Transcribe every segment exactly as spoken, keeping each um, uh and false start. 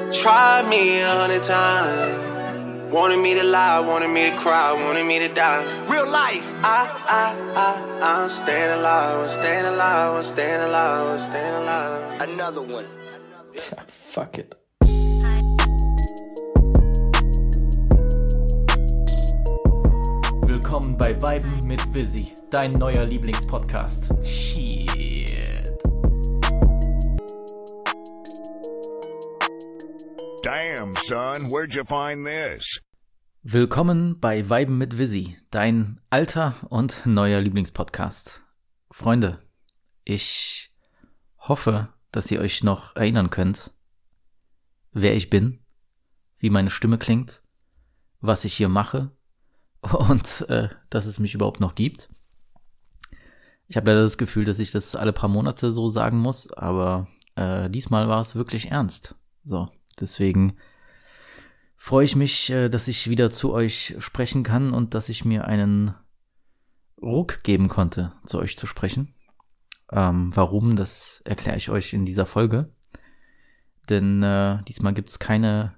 Tried me a hundred times. Wanted me to lie, wanted me to cry, wanted me to die. Real life. I, I, I, I'm staying alive, I'm staying alive, I'm staying alive, I'm staying alive. Another one. Tja, fuck it. Willkommen bei Viben mit Vizzy, dein neuer Lieblingspodcast. Shit. Damn, son, where'd you find this? Willkommen bei Viben mit Vizzy, dein alter und neuer Lieblingspodcast. Freunde, ich hoffe, dass ihr euch noch erinnern könnt, wer ich bin, wie meine Stimme klingt, was ich hier mache und äh, dass es mich überhaupt noch gibt. Ich habe leider das Gefühl, dass ich das alle paar Monate so sagen muss, aber äh, diesmal war es wirklich ernst. So. Deswegen freue ich mich, dass ich wieder zu euch sprechen kann und dass ich mir einen Ruck geben konnte, zu euch zu sprechen. Ähm, warum, das erkläre ich euch in dieser Folge. Denn äh, diesmal gibt es keine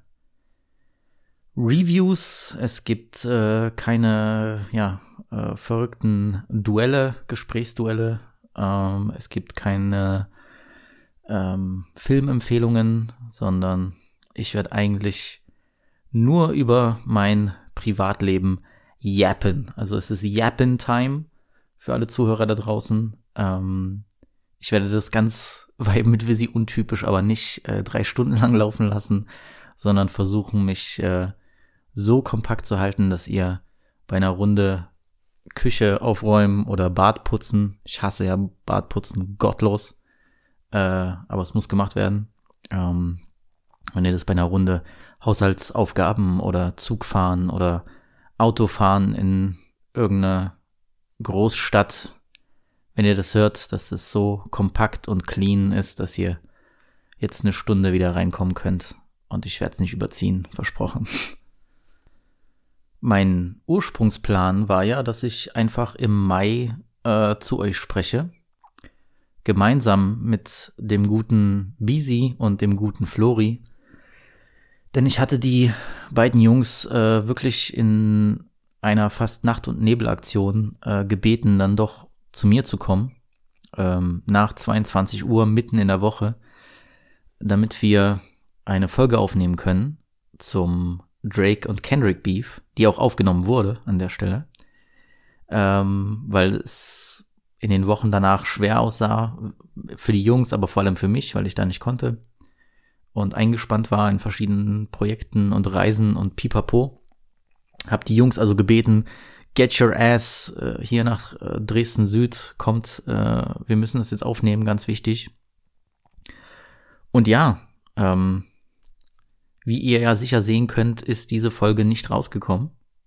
Reviews, es gibt äh, keine ja, äh, verrückten Duelle, Gesprächsduelle, ähm, es gibt keine ähm, Filmempfehlungen, sondern ich werde eigentlich nur über mein Privatleben yappen. Also es ist Yappen-Time für alle Zuhörer da draußen. Ähm, ich werde das ganz Viben mit Vizzy untypisch, aber nicht äh, drei Stunden lang laufen lassen, sondern versuchen, mich äh, so kompakt zu halten, dass ihr bei einer Runde Küche aufräumen oder Bad putzen, ich hasse ja Badputzen gottlos, äh, aber es muss gemacht werden, ähm, wenn ihr das bei einer Runde Haushaltsaufgaben oder Zugfahren oder Autofahren in irgendeine Großstadt, wenn ihr das hört, dass es so kompakt und clean ist, dass ihr jetzt eine Stunde wieder reinkommen könnt. Und ich werde es nicht überziehen, versprochen. Mein Ursprungsplan war ja, dass ich einfach im Mai äh, zu euch spreche. Gemeinsam mit dem guten Bisi und dem guten Flori. Denn ich hatte die beiden Jungs äh, wirklich in einer fast Nacht- und Nebelaktion äh, gebeten, dann doch zu mir zu kommen, ähm, nach zweiundzwanzig Uhr mitten in der Woche, damit wir eine Folge aufnehmen können zum Drake und Kendrick Beef, die auch aufgenommen wurde an der Stelle, ähm, weil es in den Wochen danach schwer aussah, für die Jungs, aber vor allem für mich, weil ich da nicht konnte und eingespannt war in verschiedenen Projekten und Reisen und pipapo. Hab die Jungs also gebeten, get your ass äh, hier nach äh, Dresden Süd, kommt, äh, wir müssen das jetzt aufnehmen, ganz wichtig. Und ja, ähm, wie ihr ja sicher sehen könnt, ist diese Folge nicht rausgekommen.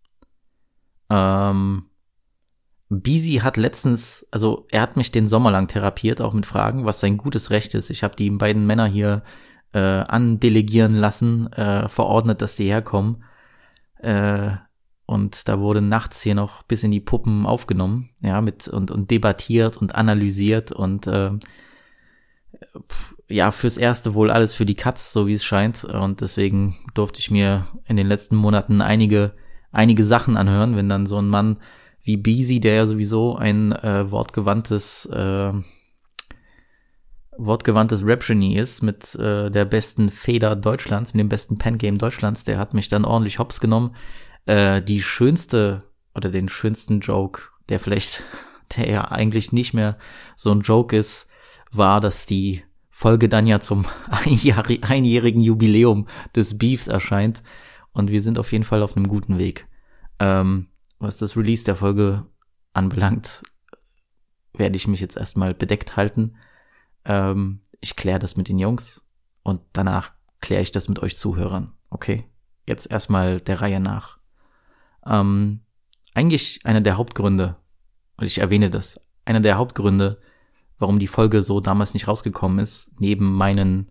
Ähm, Bisi hat letztens, also er hat mich den Sommer lang therapiert, auch mit Fragen, was sein gutes Recht ist. Ich habe die beiden Männer hier äh, andelegieren lassen, äh, verordnet, dass sie herkommen. Äh, und da wurde nachts hier noch bis in die Puppen aufgenommen, ja, mit und, und debattiert und analysiert und äh, pf, ja, fürs Erste wohl alles für die Katz, so wie es scheint. Und deswegen durfte ich mir in den letzten Monaten einige, einige Sachen anhören, wenn dann so ein Mann wie Bisi, der ja sowieso ein äh, wortgewandtes äh, wortgewandtes Rap-Genie ist, mit äh, der besten Feder Deutschlands, mit dem besten Pen-Game Deutschlands, der hat mich dann ordentlich hops genommen. Äh, die schönste, oder den schönsten Joke, der vielleicht, der ja eigentlich nicht mehr so ein Joke ist, war, dass die Folge dann ja zum einjährig- einjährigen Jubiläum des Beefs erscheint und wir sind auf jeden Fall auf einem guten Weg. Ähm, was das Release der Folge anbelangt, werde ich mich jetzt erstmal bedeckt halten. Ähm, ich kläre das mit den Jungs und danach kläre ich das mit euch Zuhörern. Okay, jetzt erstmal der Reihe nach. Ähm, eigentlich einer der Hauptgründe, und ich erwähne das, einer der Hauptgründe, warum die Folge so damals nicht rausgekommen ist, neben meinen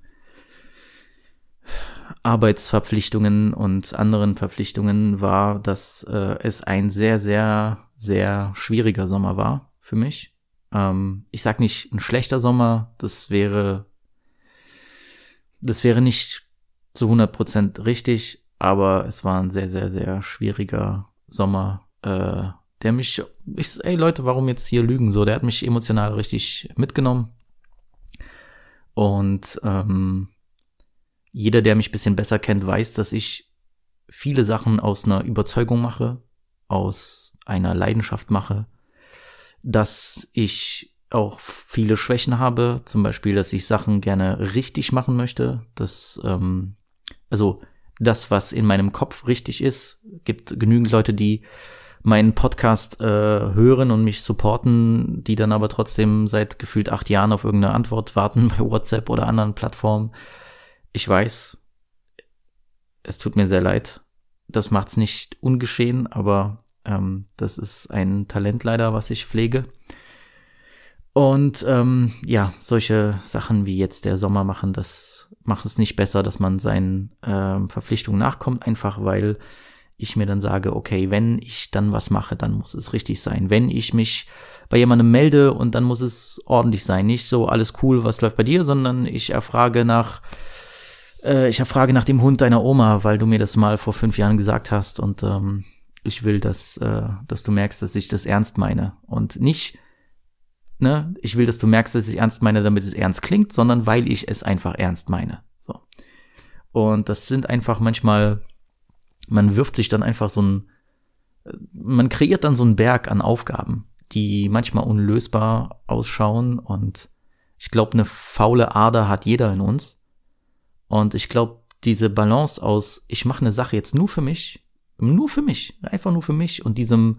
Arbeitsverpflichtungen und anderen Verpflichtungen, war, dass äh, es ein sehr, sehr, sehr schwieriger Sommer war für mich. Ähm, ich sag nicht ein schlechter Sommer, das wäre, das wäre nicht zu hundert Prozent richtig, aber es war ein sehr, sehr, sehr schwieriger Sommer, äh, der mich, ich, ey Leute, warum jetzt hier lügen so, der hat mich emotional richtig mitgenommen und ähm, jeder, der mich ein bisschen besser kennt, weiß, dass ich viele Sachen aus einer Überzeugung mache, aus einer Leidenschaft mache, dass ich auch viele Schwächen habe, zum Beispiel, dass ich Sachen gerne richtig machen möchte, dass, ähm, also das, was in meinem Kopf richtig ist, gibt genügend Leute, die meinen Podcast äh, hören und mich supporten, die dann aber trotzdem seit gefühlt acht Jahren auf irgendeine Antwort warten bei WhatsApp oder anderen Plattformen. Ich weiß, es tut mir sehr leid. Das macht's nicht ungeschehen, aber ähm, das ist ein Talent leider, was ich pflege. Und ähm, ja, solche Sachen wie jetzt der Sommer machen, das macht es nicht besser, dass man seinen ähm, Verpflichtungen nachkommt, einfach weil ich mir dann sage, okay, wenn ich dann was mache, dann muss es richtig sein. Wenn ich mich bei jemandem melde und dann muss es ordentlich sein. Nicht so, alles cool, was läuft bei dir, sondern ich erfrage nach Ich erfrage nach dem Hund deiner Oma, weil du mir das mal vor fünf Jahren gesagt hast und ähm, ich will, dass äh, dass du merkst, dass ich das ernst meine und nicht, ne, ich will, dass du merkst, dass ich ernst meine, damit es ernst klingt, sondern weil ich es einfach ernst meine. So. Und das sind einfach manchmal, man wirft sich dann einfach so ein, man kreiert dann so einen Berg an Aufgaben, die manchmal unlösbar ausschauen und ich glaube, eine faule Ader hat jeder in uns. Und ich glaube, diese Balance aus, ich mache eine Sache jetzt nur für mich, nur für mich, einfach nur für mich und diesem,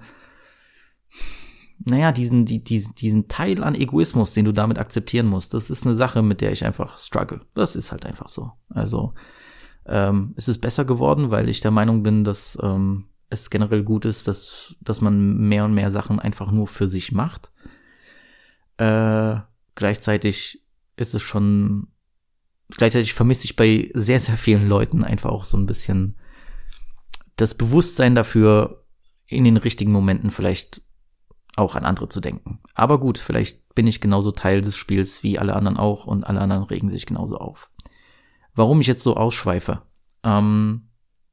naja, diesen, die, diesen, diesen Teil an Egoismus, den du damit akzeptieren musst, das ist eine Sache, mit der ich einfach struggle. Das ist halt einfach so. Also, ähm, es ist besser geworden, weil ich der Meinung bin, dass ähm, es generell gut ist, dass, dass man mehr und mehr Sachen einfach nur für sich macht. Äh, gleichzeitig ist es schon Gleichzeitig vermisse ich bei sehr, sehr vielen Leuten einfach auch so ein bisschen das Bewusstsein dafür, in den richtigen Momenten vielleicht auch an andere zu denken. Aber gut, vielleicht bin ich genauso Teil des Spiels wie alle anderen auch und alle anderen regen sich genauso auf. Warum ich jetzt so ausschweife? Ähm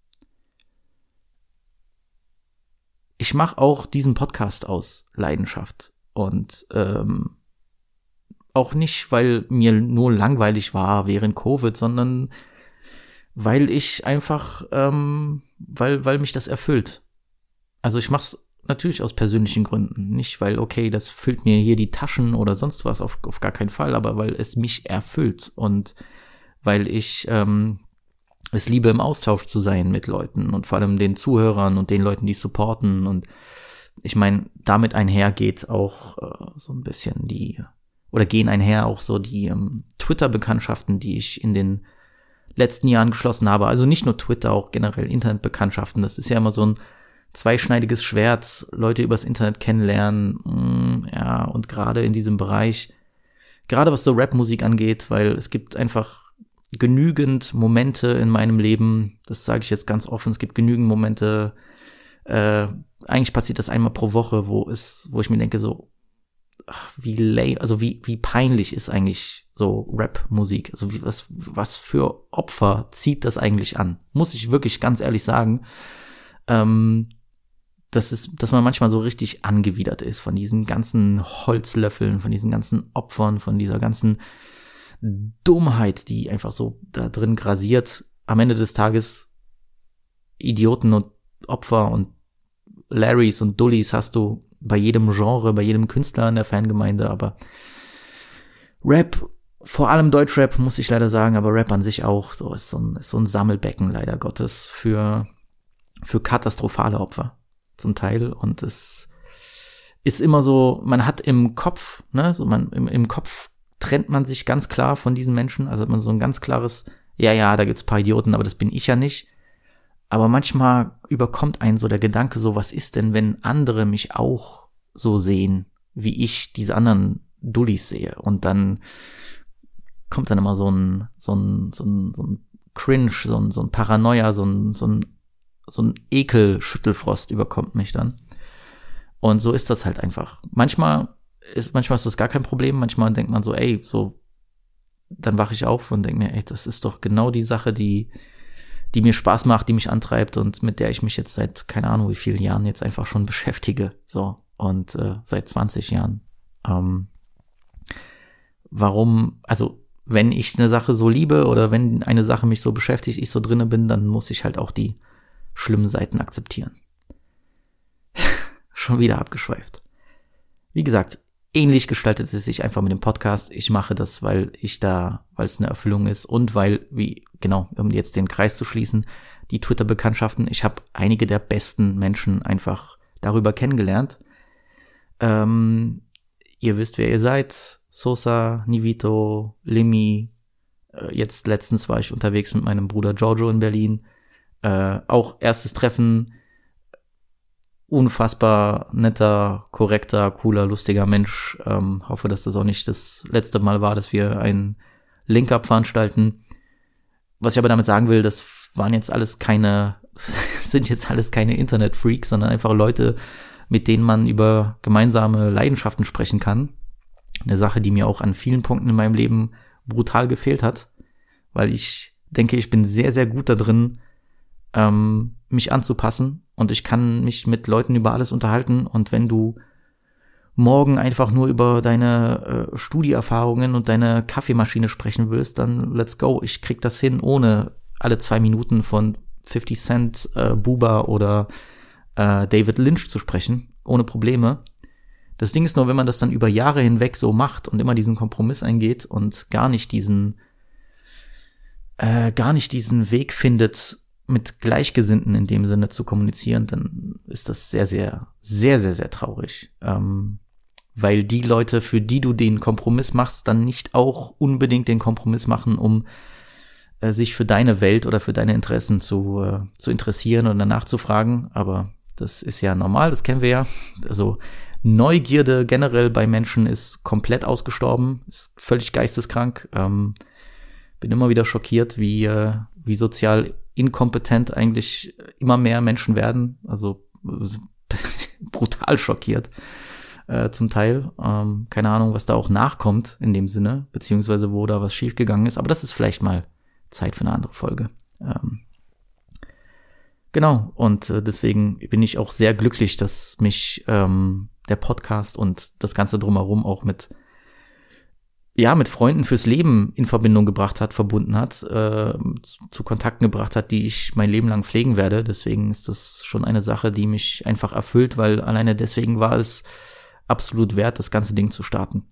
ich mache auch diesen Podcast aus Leidenschaft und ähm auch nicht, weil mir nur langweilig war während Covid, sondern weil ich einfach, ähm, weil weil mich das erfüllt. Also ich mach's natürlich aus persönlichen Gründen, nicht weil, okay, das füllt mir hier die Taschen oder sonst was, auf auf gar keinen Fall, aber weil es mich erfüllt und weil ich ähm, es liebe, im Austausch zu sein mit Leuten und vor allem den Zuhörern und den Leuten, die supporten und ich meine, damit einhergeht auch äh, so ein bisschen die Oder gehen einher auch so die ähm, Twitter-Bekanntschaften, die ich in den letzten Jahren geschlossen habe. Also nicht nur Twitter, auch generell Internetbekanntschaften. Das ist ja immer so ein zweischneidiges Schwert, Leute übers Internet kennenlernen. Mh, ja, und gerade in diesem Bereich, gerade was so Rap-Musik angeht, weil es gibt einfach genügend Momente in meinem Leben, das sage ich jetzt ganz offen, es gibt genügend Momente, äh, eigentlich passiert das einmal pro Woche, wo es, wo ich mir denke so, ach, wie lame, also wie wie peinlich ist eigentlich so Rap-Musik? Also wie, was was für Opfer zieht das eigentlich an? Muss ich wirklich ganz ehrlich sagen, ähm, dass es, dass man manchmal so richtig angewidert ist von diesen ganzen Holzlöffeln, von diesen ganzen Opfern, von dieser ganzen Dummheit, die einfach so da drin grasiert. Am Ende des Tages Idioten und Opfer und Larrys und Dullis hast du bei jedem Genre, bei jedem Künstler in der Fangemeinde, aber Rap, vor allem Deutschrap, muss ich leider sagen, aber Rap an sich auch, so ist so ein, ist so ein Sammelbecken, leider Gottes, für, für katastrophale Opfer zum Teil und es ist immer so, man hat im Kopf, ne, so man, im, im Kopf trennt man sich ganz klar von diesen Menschen, also hat man so ein ganz klares, ja, ja, da gibt's ein paar Idioten, aber das bin ich ja nicht. Aber manchmal überkommt einen so der Gedanke, so was ist denn, wenn andere mich auch so sehen, wie ich diese anderen Dullis sehe? Und dann kommt dann immer so ein so ein so ein, so ein Cringe, so ein so ein Paranoia, so ein so ein so ein Ekelschüttelfrost überkommt mich dann. Und so ist das halt einfach. Manchmal ist manchmal ist das gar kein Problem. Manchmal denkt man so, ey, so dann wache ich auf und denke mir, ey, das ist doch genau die Sache, die die mir Spaß macht, die mich antreibt und mit der ich mich jetzt seit, keine Ahnung wie vielen Jahren jetzt einfach schon beschäftige, so, und äh, seit zwanzig Jahren. Ähm, warum, also wenn ich eine Sache so liebe oder wenn eine Sache mich so beschäftigt, ich so drinne bin, dann muss ich halt auch die schlimmen Seiten akzeptieren. Schon wieder abgeschweift. Wie gesagt, ähnlich gestaltet es sich einfach mit dem Podcast. Ich mache das, weil ich da, weil es eine Erfüllung ist und weil, wie, genau, um jetzt den Kreis zu schließen, die Twitter-Bekanntschaften, ich habe einige der besten Menschen einfach darüber kennengelernt. Ähm, ihr wisst, wer ihr seid. Sosa, Nivito, Limmy. Äh, jetzt letztens war ich unterwegs mit meinem Bruder Giorgio in Berlin. Äh, auch erstes Treffen. Unfassbar netter, korrekter, cooler, lustiger Mensch. Ähm, hoffe, dass das auch nicht das letzte Mal war, dass wir einen Link-Up veranstalten. Was ich aber damit sagen will, das waren jetzt alles keine, sind jetzt alles keine Internet-Freaks, sondern einfach Leute, mit denen man über gemeinsame Leidenschaften sprechen kann. Eine Sache, die mir auch an vielen Punkten in meinem Leben brutal gefehlt hat, weil ich denke, ich bin sehr, sehr gut da drin, ähm, mich anzupassen. Und ich kann mich mit Leuten über alles unterhalten. Und wenn du morgen einfach nur über deine äh, Studieerfahrungen und deine Kaffeemaschine sprechen willst, dann let's go. Ich krieg das hin, ohne alle zwei Minuten von fifty Cent, äh, Buba oder äh, David Lynch zu sprechen. Ohne Probleme. Das Ding ist nur, wenn man das dann über Jahre hinweg so macht und immer diesen Kompromiss eingeht und gar nicht diesen, äh, gar nicht diesen Weg findet, mit Gleichgesinnten in dem Sinne zu kommunizieren, dann ist das sehr, sehr, sehr, sehr, sehr traurig. Ähm, weil die Leute, für die du den Kompromiss machst, dann nicht auch unbedingt den Kompromiss machen, um äh, sich für deine Welt oder für deine Interessen zu, äh, zu interessieren oder nachzufragen. Aber das ist ja normal, das kennen wir ja. Also Neugierde generell bei Menschen ist komplett ausgestorben, ist völlig geisteskrank. Ähm, bin immer wieder schockiert, wie, äh, wie sozial inkompetent eigentlich immer mehr Menschen werden, also brutal schockiert äh, zum Teil. Ähm, keine Ahnung, was da auch nachkommt in dem Sinne, beziehungsweise wo da was schiefgegangen ist, aber das ist vielleicht mal Zeit für eine andere Folge. Ähm, genau, und äh, deswegen bin ich auch sehr glücklich, dass mich ähm, der Podcast und das Ganze drumherum auch mit ja, mit Freunden fürs Leben in Verbindung gebracht hat, verbunden hat, äh, zu, zu Kontakten gebracht hat, die ich mein Leben lang pflegen werde. Deswegen ist das schon eine Sache, die mich einfach erfüllt, weil alleine deswegen war es absolut wert, das ganze Ding zu starten.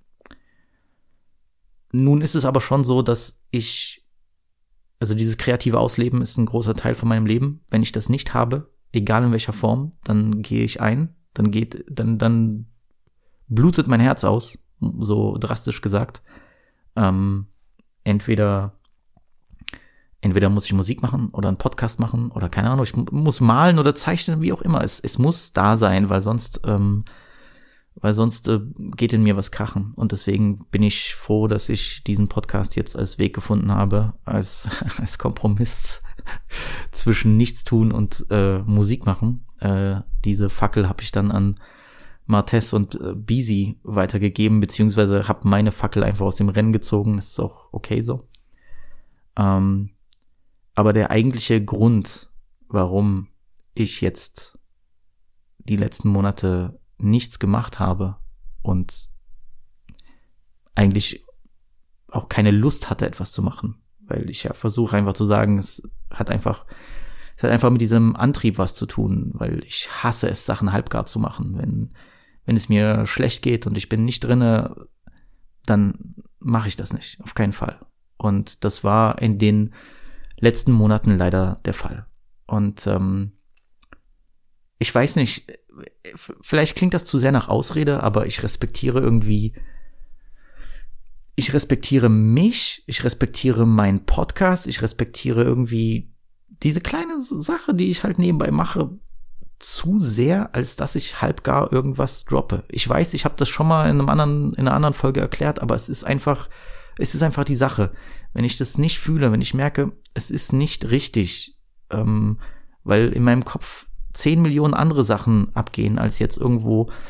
Nun ist es aber schon so, dass ich, also dieses kreative Ausleben ist ein großer Teil von meinem Leben. Wenn ich das nicht habe, egal in welcher Form, dann gehe ich ein, dann geht, dann, dann blutet mein Herz aus, so drastisch gesagt. Ähm, entweder entweder muss ich Musik machen oder einen Podcast machen oder keine Ahnung, ich muss malen oder zeichnen, wie auch immer. Es, es muss da sein, weil sonst ähm, weil sonst äh, geht in mir was krachen. Und deswegen bin ich froh, dass ich diesen Podcast jetzt als Weg gefunden habe, als, als Kompromiss zwischen Nichtstun und äh, Musik machen. Äh, diese Fackel habe ich dann an Martes und äh, Bisi weitergegeben, beziehungsweise habe meine Fackel einfach aus dem Rennen gezogen. Das ist auch okay so. Ähm, aber der eigentliche Grund, warum ich jetzt die letzten Monate nichts gemacht habe und eigentlich auch keine Lust hatte, etwas zu machen, weil ich ja versuche einfach zu sagen, es hat einfach es hat einfach mit diesem Antrieb was zu tun, weil ich hasse es, Sachen halbgar zu machen. Wenn wenn es mir schlecht geht und ich bin nicht drinne, dann mache ich das nicht, auf keinen Fall. Und das war in den letzten Monaten leider der Fall. Und ähm, ich weiß nicht, vielleicht klingt das zu sehr nach Ausrede, aber ich respektiere irgendwie, ich respektiere mich, ich respektiere meinen Podcast, ich respektiere irgendwie diese kleine Sache, die ich halt nebenbei mache, zu sehr, als dass ich halbgar irgendwas droppe. Ich weiß, ich habe das schon mal in einem anderen, in einer anderen Folge erklärt, aber es ist einfach, es ist einfach die Sache. Wenn ich das nicht fühle, wenn ich merke, es ist nicht richtig, ähm, weil in meinem Kopf zehn Millionen andere Sachen abgehen, als jetzt irgendwo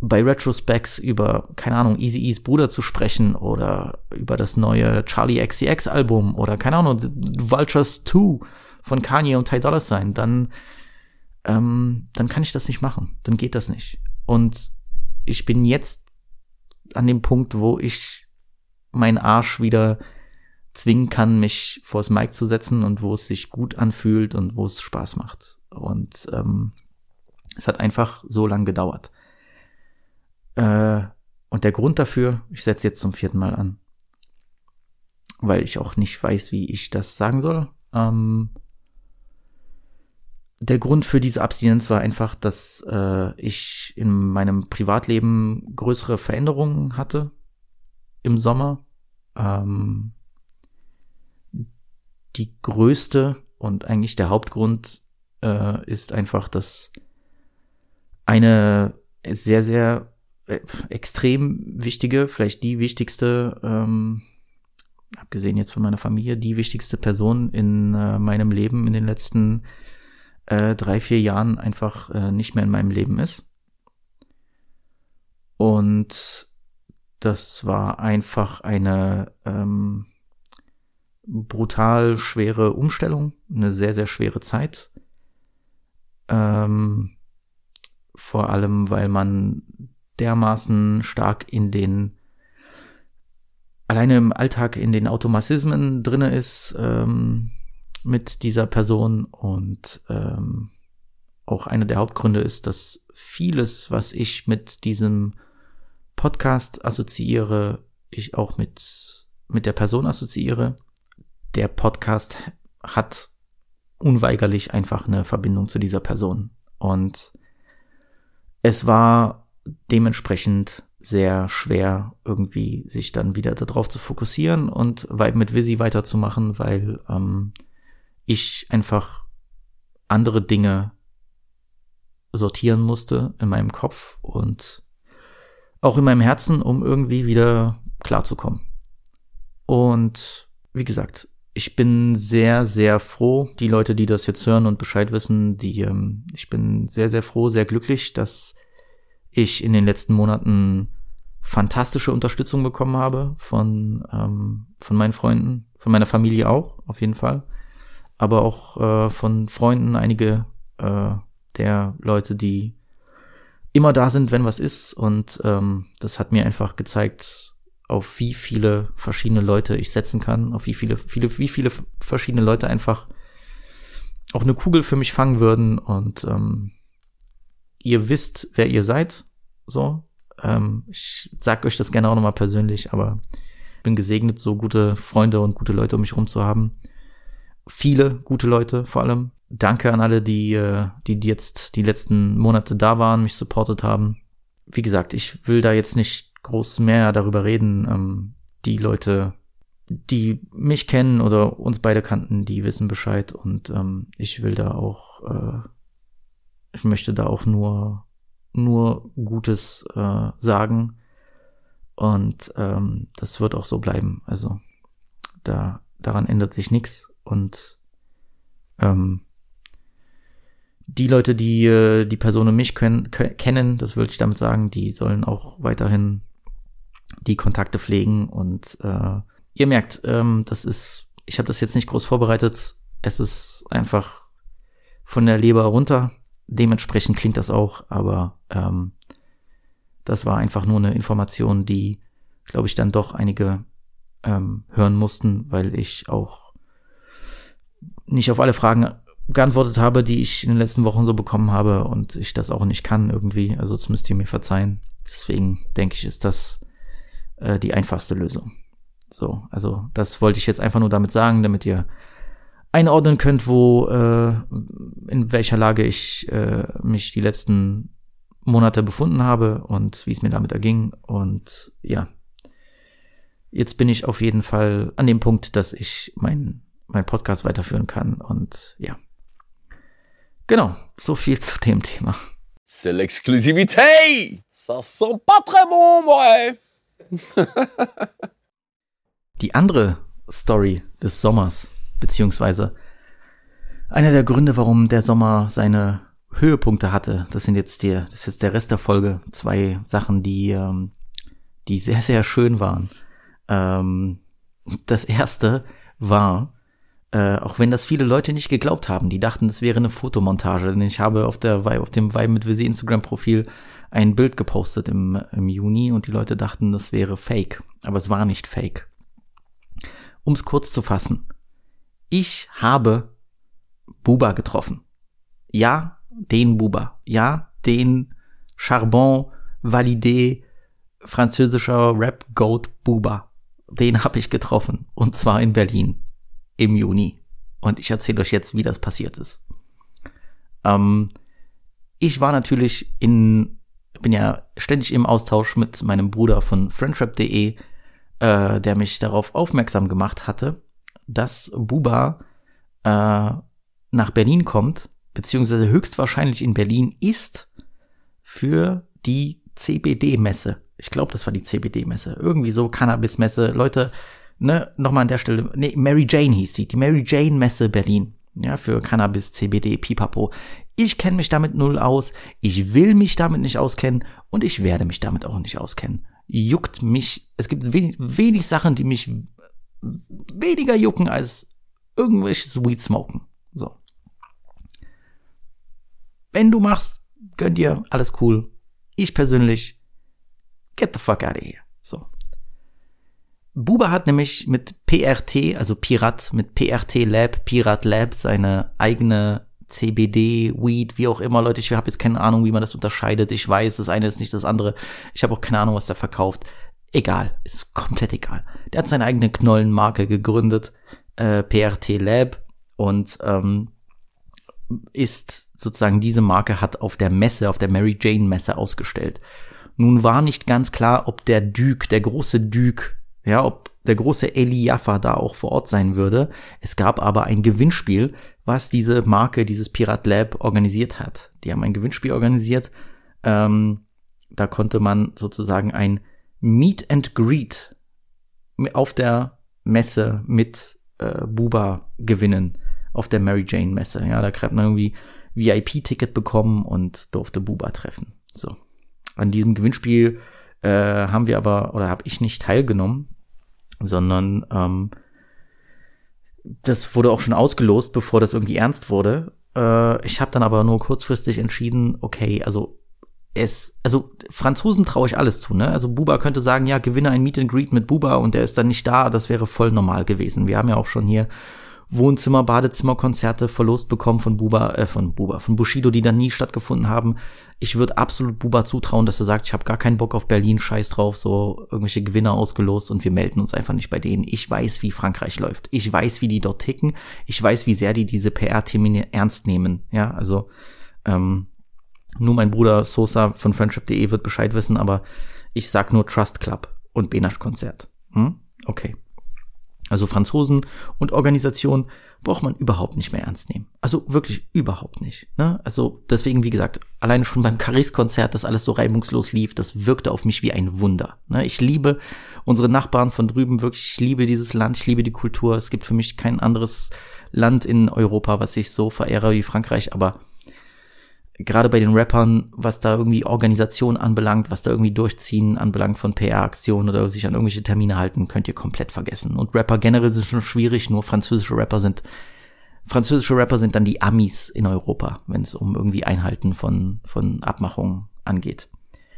bei Retrospecs über, keine Ahnung, Eazy-E's Bruder zu sprechen oder über das neue Charlie X C X Album oder, keine Ahnung, Vultures zwei von Kanye und Ty Dolla Sign, dann, ähm, dann kann ich das nicht machen. Dann geht das nicht. Und ich bin jetzt an dem Punkt, wo ich meinen Arsch wieder zwingen kann, mich vors Mic zu setzen und wo es sich gut anfühlt und wo es Spaß macht. Und ähm, es hat einfach so lang gedauert. Äh, und der Grund dafür, ich setze jetzt zum vierten Mal an, weil ich auch nicht weiß, wie ich das sagen soll. Ähm, der Grund für diese Abstinenz war einfach, dass äh, ich in meinem Privatleben größere Veränderungen hatte im Sommer. Ähm, die größte und eigentlich der Hauptgrund äh, ist einfach, dass eine sehr, sehr äh, extrem wichtige, vielleicht die wichtigste, ähm, abgesehen jetzt von meiner Familie, die wichtigste Person in äh, meinem Leben in den letzten äh, drei, vier Jahren einfach äh, nicht mehr in meinem Leben ist. Und das war einfach eine ähm, brutal schwere Umstellung, eine sehr, sehr schwere Zeit. Ähm, vor allem, weil man dermaßen stark in den, alleine im Alltag in den Automatismen drinne ist, ähm, mit dieser Person. Und ähm, auch einer der Hauptgründe ist, dass vieles, was ich mit diesem Podcast assoziiere, ich auch mit, mit der Person assoziiere. Der Podcast hat unweigerlich einfach eine Verbindung zu dieser Person. Und es war dementsprechend sehr schwer, irgendwie sich dann wieder darauf zu fokussieren und mit Visi weiterzumachen, weil ähm, ich einfach andere Dinge sortieren musste in meinem Kopf und auch in meinem Herzen, um irgendwie wieder klarzukommen. Und wie gesagt, ich bin sehr, sehr froh, die Leute, die das jetzt hören und Bescheid wissen, die, ähm, ich bin sehr, sehr froh, sehr glücklich, dass ich in den letzten Monaten fantastische Unterstützung bekommen habe von, ähm, von meinen Freunden, von meiner Familie auch, auf jeden Fall, aber auch äh, von Freunden, einige äh, der Leute, die immer da sind, wenn was ist, und ähm, das hat mir einfach gezeigt, auf wie viele verschiedene Leute ich setzen kann, auf wie viele, viele, wie viele verschiedene Leute einfach auch eine Kugel für mich fangen würden. Und ähm, ihr wisst, wer ihr seid. So, ähm, ich sag euch das gerne auch nochmal persönlich, aber ich bin gesegnet, so gute Freunde und gute Leute um mich rum zu haben. Viele gute Leute vor allem. Danke an alle, die, die jetzt die letzten Monate da waren, mich supportet haben. Wie gesagt, ich will da jetzt nicht groß mehr darüber reden. Ähm, die Leute, die mich kennen oder uns beide kannten, die wissen Bescheid. Und ähm, ich will da auch, äh, ich möchte da auch nur, nur Gutes äh, sagen. Und ähm, das wird auch so bleiben. Also da daran ändert sich nichts. Und ähm, die Leute, die die Person und mich können, kennen, das würde ich damit sagen, die sollen auch weiterhin die Kontakte pflegen. Und äh, ihr merkt, ähm, das ist, ich habe das jetzt nicht groß vorbereitet. Es ist einfach von der Leber runter. Dementsprechend klingt das auch, aber ähm, das war einfach nur eine Information, die, glaube ich, dann doch einige ähm, hören mussten, weil ich auch nicht auf alle Fragen geantwortet habe, die ich in den letzten Wochen so bekommen habe, und ich das auch nicht kann irgendwie, also das müsst ihr mir verzeihen. Deswegen denke ich, ist das äh, die einfachste Lösung. So, also das wollte ich jetzt einfach nur damit sagen, damit ihr einordnen könnt, wo, äh, in welcher Lage ich äh, mich die letzten Monate befunden habe und wie es mir damit erging. Und ja, jetzt bin ich auf jeden Fall an dem Punkt, dass ich mein, mein Podcast weiterführen kann, und ja. Genau, so viel zu dem Thema. C'est l'exclusivité! Ça sent pas très bon, moi! Die andere Story des Sommers, beziehungsweise einer der Gründe, warum der Sommer seine Höhepunkte hatte, das sind jetzt die, das ist jetzt der Rest der Folge, zwei Sachen, die, ähm, die sehr, sehr schön waren. Ähm, das erste war, äh, auch wenn das viele Leute nicht geglaubt haben, die dachten, das wäre eine Fotomontage, denn ich habe auf der auf dem Vibe mit Visi Instagram-Profil ein Bild gepostet im, im Juni und die Leute dachten, das wäre fake, aber es war nicht fake. Um es kurz zu fassen, ich habe Booba getroffen. Ja, den Booba. Ja, den Charbon Validé französischer Rap-Goat Booba. Den habe ich getroffen. Und zwar in Berlin im Juni. Und ich erzähle euch jetzt, wie das passiert ist. Ähm, ich war natürlich in, bin ja ständig im Austausch mit meinem Bruder von friendshrap punkt de, äh, der mich darauf aufmerksam gemacht hatte, dass Booba äh, nach Berlin kommt, beziehungsweise höchstwahrscheinlich in Berlin ist für die C B D-Messe. Ich glaube, das war die C B D-Messe. Irgendwie so Cannabis-Messe. Leute, ne, nochmal an der Stelle. Nee, Mary Jane hieß die. Die Mary Jane-Messe Berlin. Ja, für Cannabis, C B D, Pipapo. Ich kenne mich damit null aus. Ich will mich damit nicht auskennen. Und ich werde mich damit auch nicht auskennen. Juckt mich. Es gibt wenig, wenig Sachen, die mich weniger jucken als irgendwelches Weed smoken. So. Wenn du machst, gönn dir, alles cool. Ich persönlich, get the fuck out of here. So. Booba hat nämlich mit P R T, also Pirat, mit P R T Lab, Pirat Lab, seine eigene C B D, Weed, wie auch immer. Leute, ich habe jetzt keine Ahnung, wie man das unterscheidet. Ich weiß, das eine ist nicht das andere. Ich habe auch keine Ahnung, was der verkauft. Egal, ist komplett egal. Der hat seine eigene Knollenmarke gegründet, äh, P R T Lab, und ähm, ist sozusagen, diese Marke hat auf der Messe, auf der Mary Jane Messe ausgestellt. Nun war nicht ganz klar, ob der Duke, der große Duke, ja, ob der große Eli Jaffa da auch vor Ort sein würde. Es gab aber ein Gewinnspiel, was diese Marke, dieses Pirat Lab organisiert hat. Die haben ein Gewinnspiel organisiert. Ähm, da konnte man sozusagen ein Meet and Greet auf der Messe mit äh, Booba gewinnen. Auf der Mary Jane Messe. Ja, da hat man irgendwie V I P-Ticket bekommen und durfte Booba treffen. So. An diesem Gewinnspiel äh, haben wir aber, oder habe ich nicht teilgenommen, sondern ähm, das wurde auch schon ausgelost, bevor das irgendwie ernst wurde. Äh, ich habe dann aber nur kurzfristig entschieden, okay, also es, also Franzosen traue ich alles zu, ne? Also Booba könnte sagen, ja, gewinne ein Meet and Greet mit Booba und der ist dann nicht da, das wäre voll normal gewesen. Wir haben ja auch schon hier Wohnzimmer, Badezimmerkonzerte verlost bekommen von Booba, äh, von Booba, von Bushido, die dann nie stattgefunden haben. Ich würde absolut Booba zutrauen, dass er sagt, ich habe gar keinen Bock auf Berlin, scheiß drauf, so irgendwelche Gewinner ausgelost und wir melden uns einfach nicht bei denen. Ich weiß, wie Frankreich läuft. Ich weiß, wie die dort ticken. Ich weiß, wie sehr die diese P R-Termine ernst nehmen. Ja, also ähm, nur mein Bruder Sosa von friendship punkt de wird Bescheid wissen, aber ich sag nur Trust Club und Benasch-Konzert. Hm? Okay. Also Franzosen und Organisationen braucht man überhaupt nicht mehr ernst nehmen. Also wirklich überhaupt nicht. Ne? Also deswegen, wie gesagt, alleine schon beim Caris-Konzert, dass alles so reibungslos lief, das wirkte auf mich wie ein Wunder. Ne? Ich liebe unsere Nachbarn von drüben, wirklich, ich liebe dieses Land, ich liebe die Kultur. Es gibt für mich kein anderes Land in Europa, was ich so verehre wie Frankreich, aber gerade bei den Rappern, was da irgendwie Organisation anbelangt, was da irgendwie Durchziehen anbelangt von P R-Aktionen oder sich an irgendwelche Termine halten, könnt ihr komplett vergessen. Und Rapper generell sind schon schwierig, nur französische Rapper sind, französische Rapper sind dann die Amis in Europa, wenn es um irgendwie Einhalten von, von Abmachungen angeht.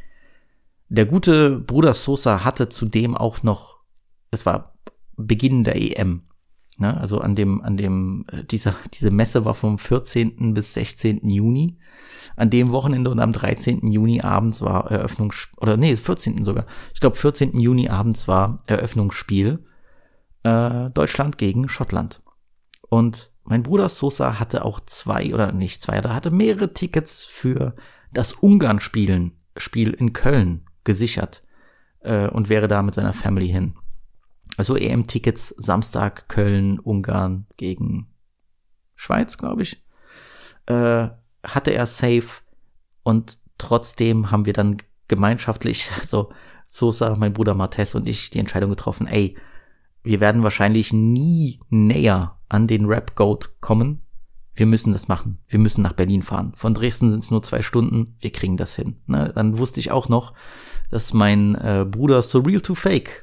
Der gute Bruder Sosa hatte zudem auch noch, es war Beginn der E M, ne? Also an dem, an dem, dieser, diese Messe war vom vierzehnten bis sechzehnten Juni. An dem Wochenende und am dreizehnten Juni abends war Eröffnungsspiel, oder nee, vierzehnten sogar. Ich glaube, vierzehnten Juni abends war Eröffnungsspiel äh, Deutschland gegen Schottland. Und mein Bruder Sosa hatte auch zwei, oder nicht zwei, er hatte mehrere Tickets für das Ungarn-Spielen, Spiel in Köln gesichert äh, und wäre da mit seiner Family hin. Also E M-Tickets Samstag, Köln, Ungarn gegen Schweiz, glaube ich. Äh, hatte er safe und trotzdem haben wir dann gemeinschaftlich, so Sosa, mein Bruder Martes und ich, die Entscheidung getroffen, ey, wir werden wahrscheinlich nie näher an den Rap-Goat kommen, wir müssen das machen. Wir müssen nach Berlin fahren. Von Dresden sind es nur zwei Stunden. Wir kriegen das hin. Ne? Dann wusste ich auch noch, dass mein äh, Bruder Surreal to Fake,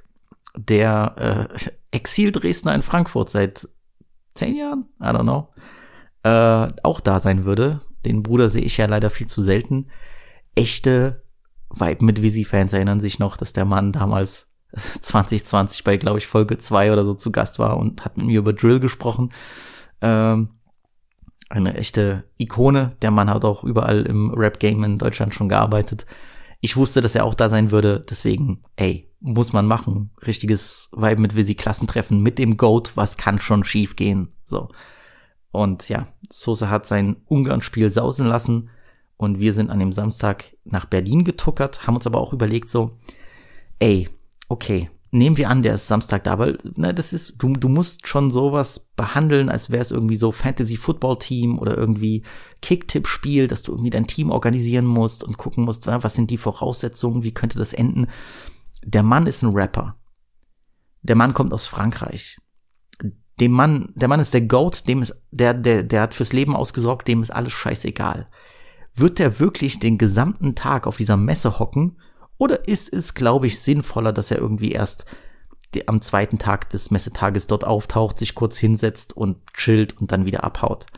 der äh, Exil-Dresdner in Frankfurt seit zehn Jahren, I don't know, äh, auch da sein würde. Den Bruder sehe ich ja leider viel zu selten. Echte Vibe mit Visi-Fans erinnern sich noch, dass der Mann damals zwanzig zwanzig bei, glaube ich, Folge zwei oder so zu Gast war und hat mit mir über Drill gesprochen. Ähm, eine echte Ikone. Der Mann hat auch überall im Rap-Game in Deutschland schon gearbeitet. Ich wusste, dass er auch da sein würde, deswegen, ey, muss man machen. Richtiges Vibe mit Visi-Klassentreffen mit dem GOAT, was kann schon schief gehen, so. Und ja, Sosa hat sein Ungarn-Spiel sausen lassen und wir sind an dem Samstag nach Berlin getuckert, haben uns aber auch überlegt so, ey, okay, nehmen wir an, der ist Samstag da, weil ne, das ist, du, du musst schon sowas behandeln, als wäre es irgendwie so Fantasy-Football-Team oder irgendwie Kick-Tipp-Spiel, dass du irgendwie dein Team organisieren musst und gucken musst, was sind die Voraussetzungen, wie könnte das enden. Der Mann ist ein Rapper. Der Mann kommt aus Frankreich. Dem Mann, der Mann ist der GOAT, dem ist, der, der, der hat fürs Leben ausgesorgt, dem ist alles scheißegal. Wird der wirklich den gesamten Tag auf dieser Messe hocken? Oder ist es, glaube ich, sinnvoller, dass er irgendwie erst die, am zweiten Tag des Messetages dort auftaucht, sich kurz hinsetzt und chillt und dann wieder abhaut?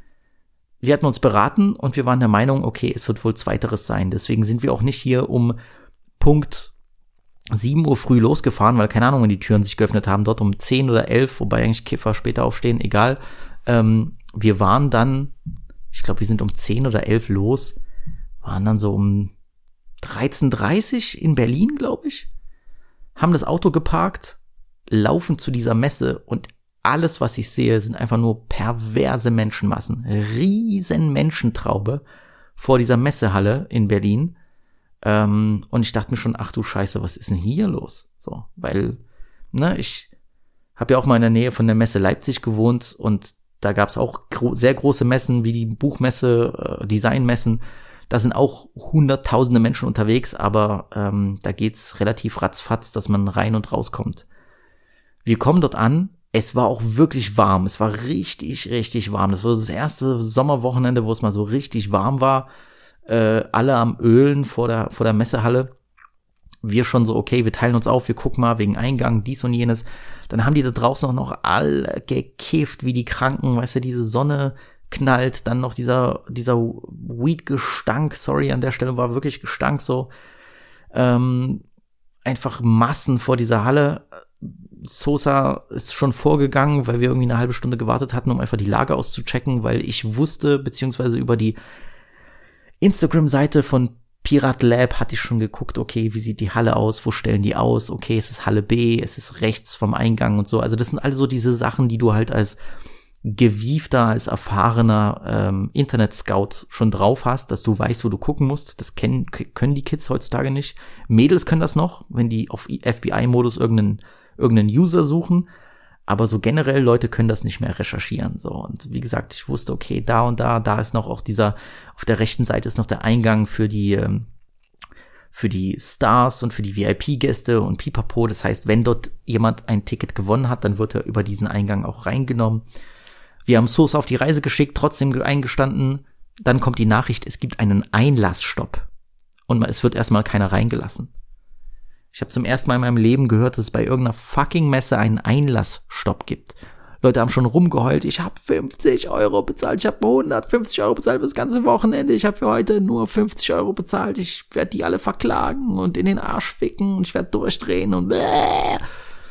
Wir hatten uns beraten und wir waren der Meinung, okay, es wird wohl Zweiteres sein. Deswegen sind wir auch nicht hier um Punkt sieben Uhr früh losgefahren, weil keine Ahnung, wenn die Türen sich geöffnet haben, dort um zehn oder elf, wobei eigentlich Kiffer später aufstehen, egal. Ähm, wir waren dann, ich glaube, wir sind um zehn oder elf los, waren dann so um dreizehn Uhr dreißig in Berlin, glaube ich, haben das Auto geparkt, laufen zu dieser Messe und alles, was ich sehe, sind einfach nur perverse Menschenmassen. Riesen Menschentraube vor dieser Messehalle in Berlin. Ähm, und ich dachte mir schon, ach du Scheiße, was ist denn hier los? So, weil, ne, ich habe ja auch mal in der Nähe von der Messe Leipzig gewohnt und da gab es auch gro- sehr große Messen wie die Buchmesse, äh, Designmessen. Da sind auch hunderttausende Menschen unterwegs, aber ähm, da geht's relativ ratzfatz, dass man rein und rauskommt. Wir kommen dort an, es war auch wirklich warm, es war richtig, richtig warm. Das war das erste Sommerwochenende, wo es mal so richtig warm war. Äh, alle am Ölen vor der, vor der Messehalle. Wir schon so, okay, wir teilen uns auf, wir gucken mal wegen Eingang, dies und jenes. Dann haben die da draußen auch noch alle gekifft wie die Kranken, weißt du, diese Sonne knallt, dann noch dieser dieser Weed-Gestank, sorry, an der Stelle war wirklich Gestank so. Ähm, einfach Massen vor dieser Halle. Sosa ist schon vorgegangen, weil wir irgendwie eine halbe Stunde gewartet hatten, um einfach die Lage auszuchecken, weil ich wusste, beziehungsweise über die Instagram-Seite von Pirat Lab hatte ich schon geguckt, okay, wie sieht die Halle aus, wo stellen die aus, okay, es ist Halle B, es ist rechts vom Eingang und so. Also das sind alle so diese Sachen, die du halt als gewiefter, als erfahrener ähm, Internet-Scout schon drauf hast, dass du weißt, wo du gucken musst. Das kennen, können die Kids heutzutage nicht. Mädels können das noch, wenn die auf F B I-Modus irgendeinen, irgendeinen User suchen. Aber so generell Leute können das nicht mehr recherchieren. So, und wie gesagt, ich wusste, okay, da und da, da ist noch auch dieser, auf der rechten Seite ist noch der Eingang für die, ähm, für die Stars und für die V I P-Gäste und Pipapo. Das heißt, wenn dort jemand ein Ticket gewonnen hat, dann wird er über diesen Eingang auch reingenommen. Wir haben Sosa auf die Reise geschickt, trotzdem eingestanden. Dann kommt die Nachricht, es gibt einen Einlassstopp. Und es wird erstmal keiner reingelassen. Ich habe zum ersten Mal in meinem Leben gehört, dass es bei irgendeiner fucking Messe einen Einlassstopp gibt. Leute haben schon rumgeheult, ich habe fünfzig Euro bezahlt, ich habe hundertfünfzig Euro bezahlt für das ganze Wochenende, ich habe für heute nur fünfzig Euro bezahlt, ich werde die alle verklagen und in den Arsch ficken und ich werde durchdrehen und bäh.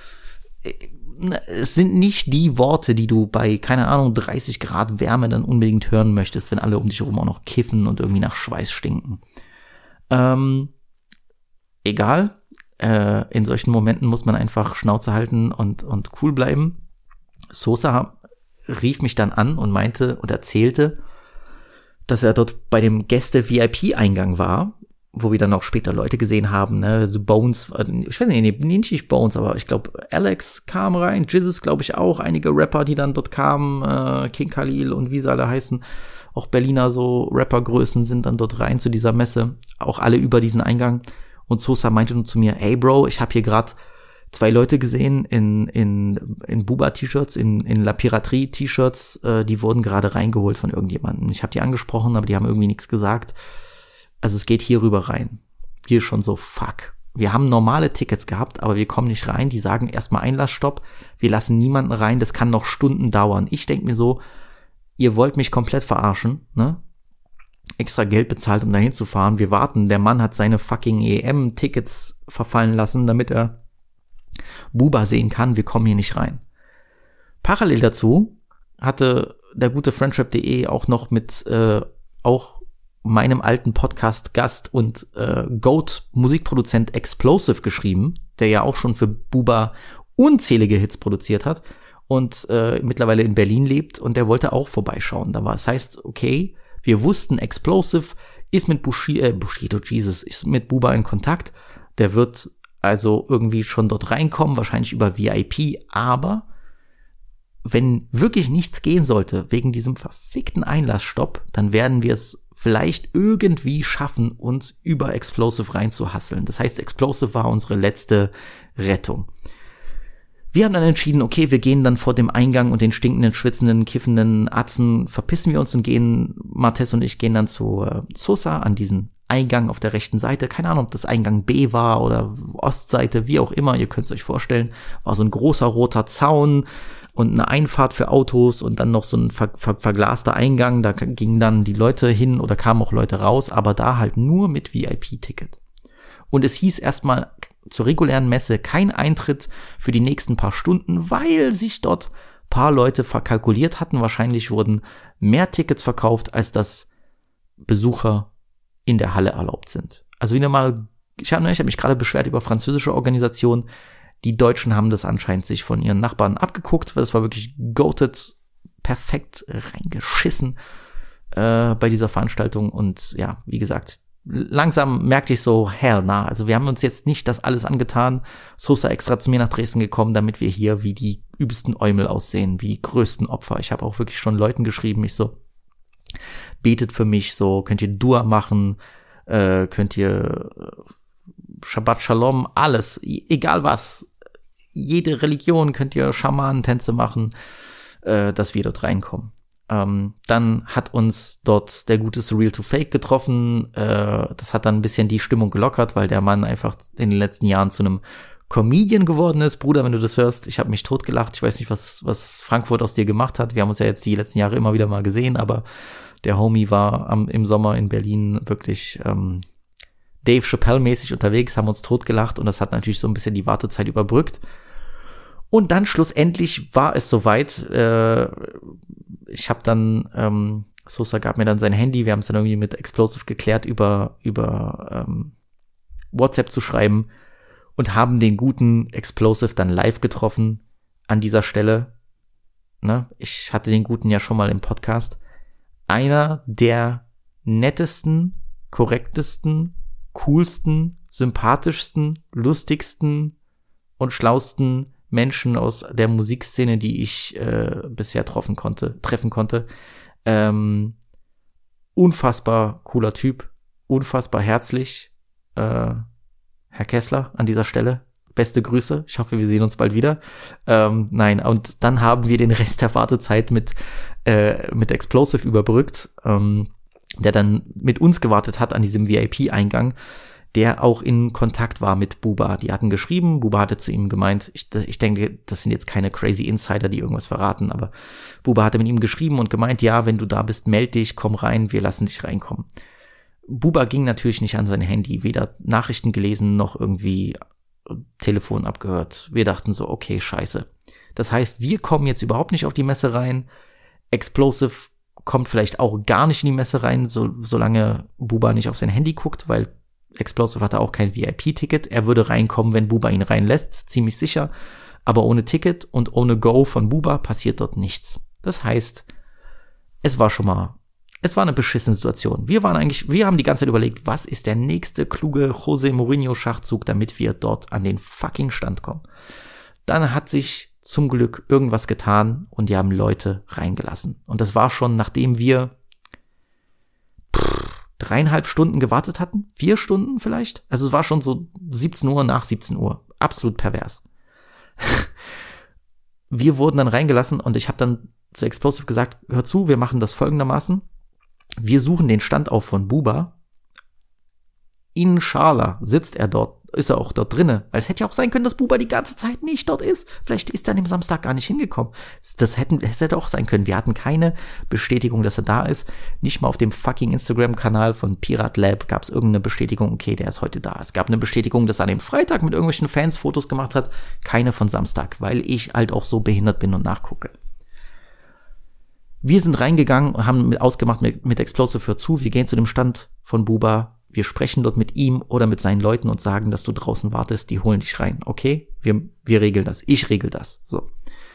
Es sind nicht die Worte, die du bei, keine Ahnung, dreißig Grad Wärme dann unbedingt hören möchtest, wenn alle um dich herum auch noch kiffen und irgendwie nach Schweiß stinken. Ähm, egal. Äh, in solchen Momenten muss man einfach Schnauze halten und, und cool bleiben. Sosa rief mich dann an und meinte und erzählte, dass er dort bei dem Gäste-V I P-Eingang war, wo wir dann auch später Leute gesehen haben, ne, so Bones, ich weiß nicht, nee, nicht Bones, aber ich glaube, Alex kam rein, Jizzes, glaube ich auch, einige Rapper, die dann dort kamen, äh, King Khalil und wie sie alle heißen, auch Berliner so Rappergrößen sind dann dort rein zu dieser Messe, auch alle über diesen Eingang. Und Sosa meinte nur zu mir, hey Bro, ich habe hier gerade zwei Leute gesehen in, in, in Buba-T-Shirts, in, in La Piraterie-T-Shirts, äh, die wurden gerade reingeholt von irgendjemandem. Ich habe die angesprochen, aber die haben irgendwie nichts gesagt. Also es geht hier rüber rein. Wir schon so, fuck. Wir haben normale Tickets gehabt, aber wir kommen nicht rein. Die sagen erstmal Einlassstopp. Wir lassen niemanden rein. Das kann noch Stunden dauern. Ich denke mir so, ihr wollt mich komplett verarschen, ne? Extra Geld bezahlt, um dahin zu fahren. Wir warten. Der Mann hat seine fucking E M-Tickets verfallen lassen, damit er Buba sehen kann. Wir kommen hier nicht rein. Parallel dazu hatte der gute Friendship punkt de auch noch mit äh, auch meinem alten Podcast-Gast und äh, Goat-Musikproduzent Explosive geschrieben, der ja auch schon für Buba unzählige Hits produziert hat und äh, mittlerweile in Berlin lebt, und der wollte auch vorbeischauen. Da war es heißt, okay, wir wussten, Explosive ist mit Bushido, äh, Bushido, Jesus, ist mit Buba in Kontakt. Der wird also irgendwie schon dort reinkommen, wahrscheinlich über V I P, aber wenn wirklich nichts gehen sollte, wegen diesem verfickten Einlassstopp, dann werden wir es vielleicht irgendwie schaffen, uns über Explosive reinzuhasseln. Das heißt, Explosive war unsere letzte Rettung. Wir haben dann entschieden, okay, wir gehen dann vor dem Eingang und den stinkenden, schwitzenden, kiffenden Atzen verpissen wir uns und gehen, Martes und ich gehen dann zu äh, Sosa an diesen Eingang auf der rechten Seite. Keine Ahnung, ob das Eingang B war oder Ostseite, wie auch immer, ihr könnt es euch vorstellen. War so ein großer roter Zaun und eine Einfahrt für Autos und dann noch so ein ver- ver- verglaster Eingang. Da gingen dann die Leute hin oder kamen auch Leute raus, aber da halt nur mit V I P-Ticket. Und es hieß erstmal zur regulären Messe kein Eintritt für die nächsten paar Stunden, weil sich dort paar Leute verkalkuliert hatten. Wahrscheinlich wurden mehr Tickets verkauft, als das Besucher in der Halle erlaubt sind. Also wieder mal, ich habe ich hab mich gerade beschwert über französische Organisationen. Die Deutschen haben das anscheinend sich von ihren Nachbarn abgeguckt, weil es war wirklich goated, perfekt reingeschissen äh, bei dieser Veranstaltung. Und ja, wie gesagt, langsam merkte ich so, hell nah. Also wir haben uns jetzt nicht das alles angetan. Sosa extra zu mir nach Dresden gekommen, damit wir hier wie die übelsten Eumel aussehen, wie die größten Opfer. Ich habe auch wirklich schon Leuten geschrieben, ich so, betet für mich, so, könnt ihr Dua machen, äh, könnt ihr Shabbat Shalom, alles, egal was, jede Religion könnt ihr Schamanentänze machen, äh, dass wir dort reinkommen. Ähm, dann hat uns dort der gute Surreal to Fake getroffen. Äh, das hat dann ein bisschen die Stimmung gelockert, weil der Mann einfach in den letzten Jahren zu einem Comedian geworden ist. Bruder, wenn du das hörst, ich habe mich totgelacht. Ich weiß nicht, was was Frankfurt aus dir gemacht hat. Wir haben uns ja jetzt die letzten Jahre immer wieder mal gesehen, aber der Homie war am, im Sommer in Berlin wirklich ähm, Dave Chappelle-mäßig unterwegs, haben uns totgelacht und das hat natürlich so ein bisschen die Wartezeit überbrückt. Und dann schlussendlich war es soweit. Äh, ich habe dann, ähm, Sosa gab mir dann sein Handy, wir haben es dann irgendwie mit Explosive geklärt, über über ähm, WhatsApp zu schreiben und haben den guten Explosive dann live getroffen an dieser Stelle. Ne? Ich hatte den guten ja schon mal im Podcast. Einer der nettesten, korrektesten, coolsten, sympathischsten, lustigsten und schlausten Menschen aus der Musikszene, die ich äh, bisher treffen konnte, treffen konnte. Ähm, unfassbar cooler Typ, unfassbar herzlich. Äh, Herr Kessler an dieser Stelle, beste Grüße. Ich hoffe, wir sehen uns bald wieder. Ähm, nein, und dann haben wir den Rest der Wartezeit mit äh, mit Explosive überbrückt, ähm, der dann mit uns gewartet hat an diesem V I P-Eingang, der auch in Kontakt war mit Buba. Die hatten geschrieben, Buba hatte zu ihm gemeint, ich, ich denke, das sind jetzt keine crazy Insider, die irgendwas verraten, aber Buba hatte mit ihm geschrieben und gemeint, ja, wenn du da bist, meld dich, komm rein, wir lassen dich reinkommen. Buba ging natürlich nicht an sein Handy, weder Nachrichten gelesen, noch irgendwie Telefon abgehört. Wir dachten so, okay, scheiße. Das heißt, wir kommen jetzt überhaupt nicht auf die Messe rein. Explosive kommt vielleicht auch gar nicht in die Messe rein, so, solange Buba nicht auf sein Handy guckt, weil Explosive hatte auch kein V I P-Ticket. Er würde reinkommen, wenn Buba ihn reinlässt, ziemlich sicher. Aber ohne Ticket und ohne Go von Buba passiert dort nichts. Das heißt, es war schon mal, es war eine beschissene Situation. Wir waren eigentlich, wir haben die ganze Zeit überlegt, was ist der nächste kluge Jose Mourinho-Schachzug, damit wir dort an den fucking Stand kommen. Dann hat sich zum Glück irgendwas getan und die haben Leute reingelassen. Und das war schon, nachdem wir pff, dreieinhalb Stunden gewartet hatten. Vier Stunden vielleicht. Also es war schon so siebzehn Uhr nach siebzehn Uhr. Absolut pervers. Wir wurden dann reingelassen und ich habe dann zu Explosive gesagt, hör zu, wir machen das folgendermaßen. Wir suchen den Stand auf von Buba. Inshallah sitzt er dort, ist er auch dort drinne. Weil es hätte ja auch sein können, dass Buba die ganze Zeit nicht dort ist. Vielleicht ist er an dem Samstag gar nicht hingekommen. Das, hätten, das hätte auch sein können. Wir hatten keine Bestätigung, dass er da ist. Nicht mal auf dem fucking Instagram-Kanal von Pirat Lab gab es irgendeine Bestätigung, okay, der ist heute da. Es gab eine Bestätigung, dass er an dem Freitag mit irgendwelchen Fans Fotos gemacht hat. Keine von Samstag, weil ich halt auch so behindert bin und nachgucke. Wir sind reingegangen und haben mit, ausgemacht mit, mit Explosive für zu. Wir gehen zu dem Stand von Buba. Wir sprechen dort mit ihm oder mit seinen Leuten und sagen, dass du draußen wartest. Die holen dich rein. Okay? Wir, wir regeln das. Ich regel das. So.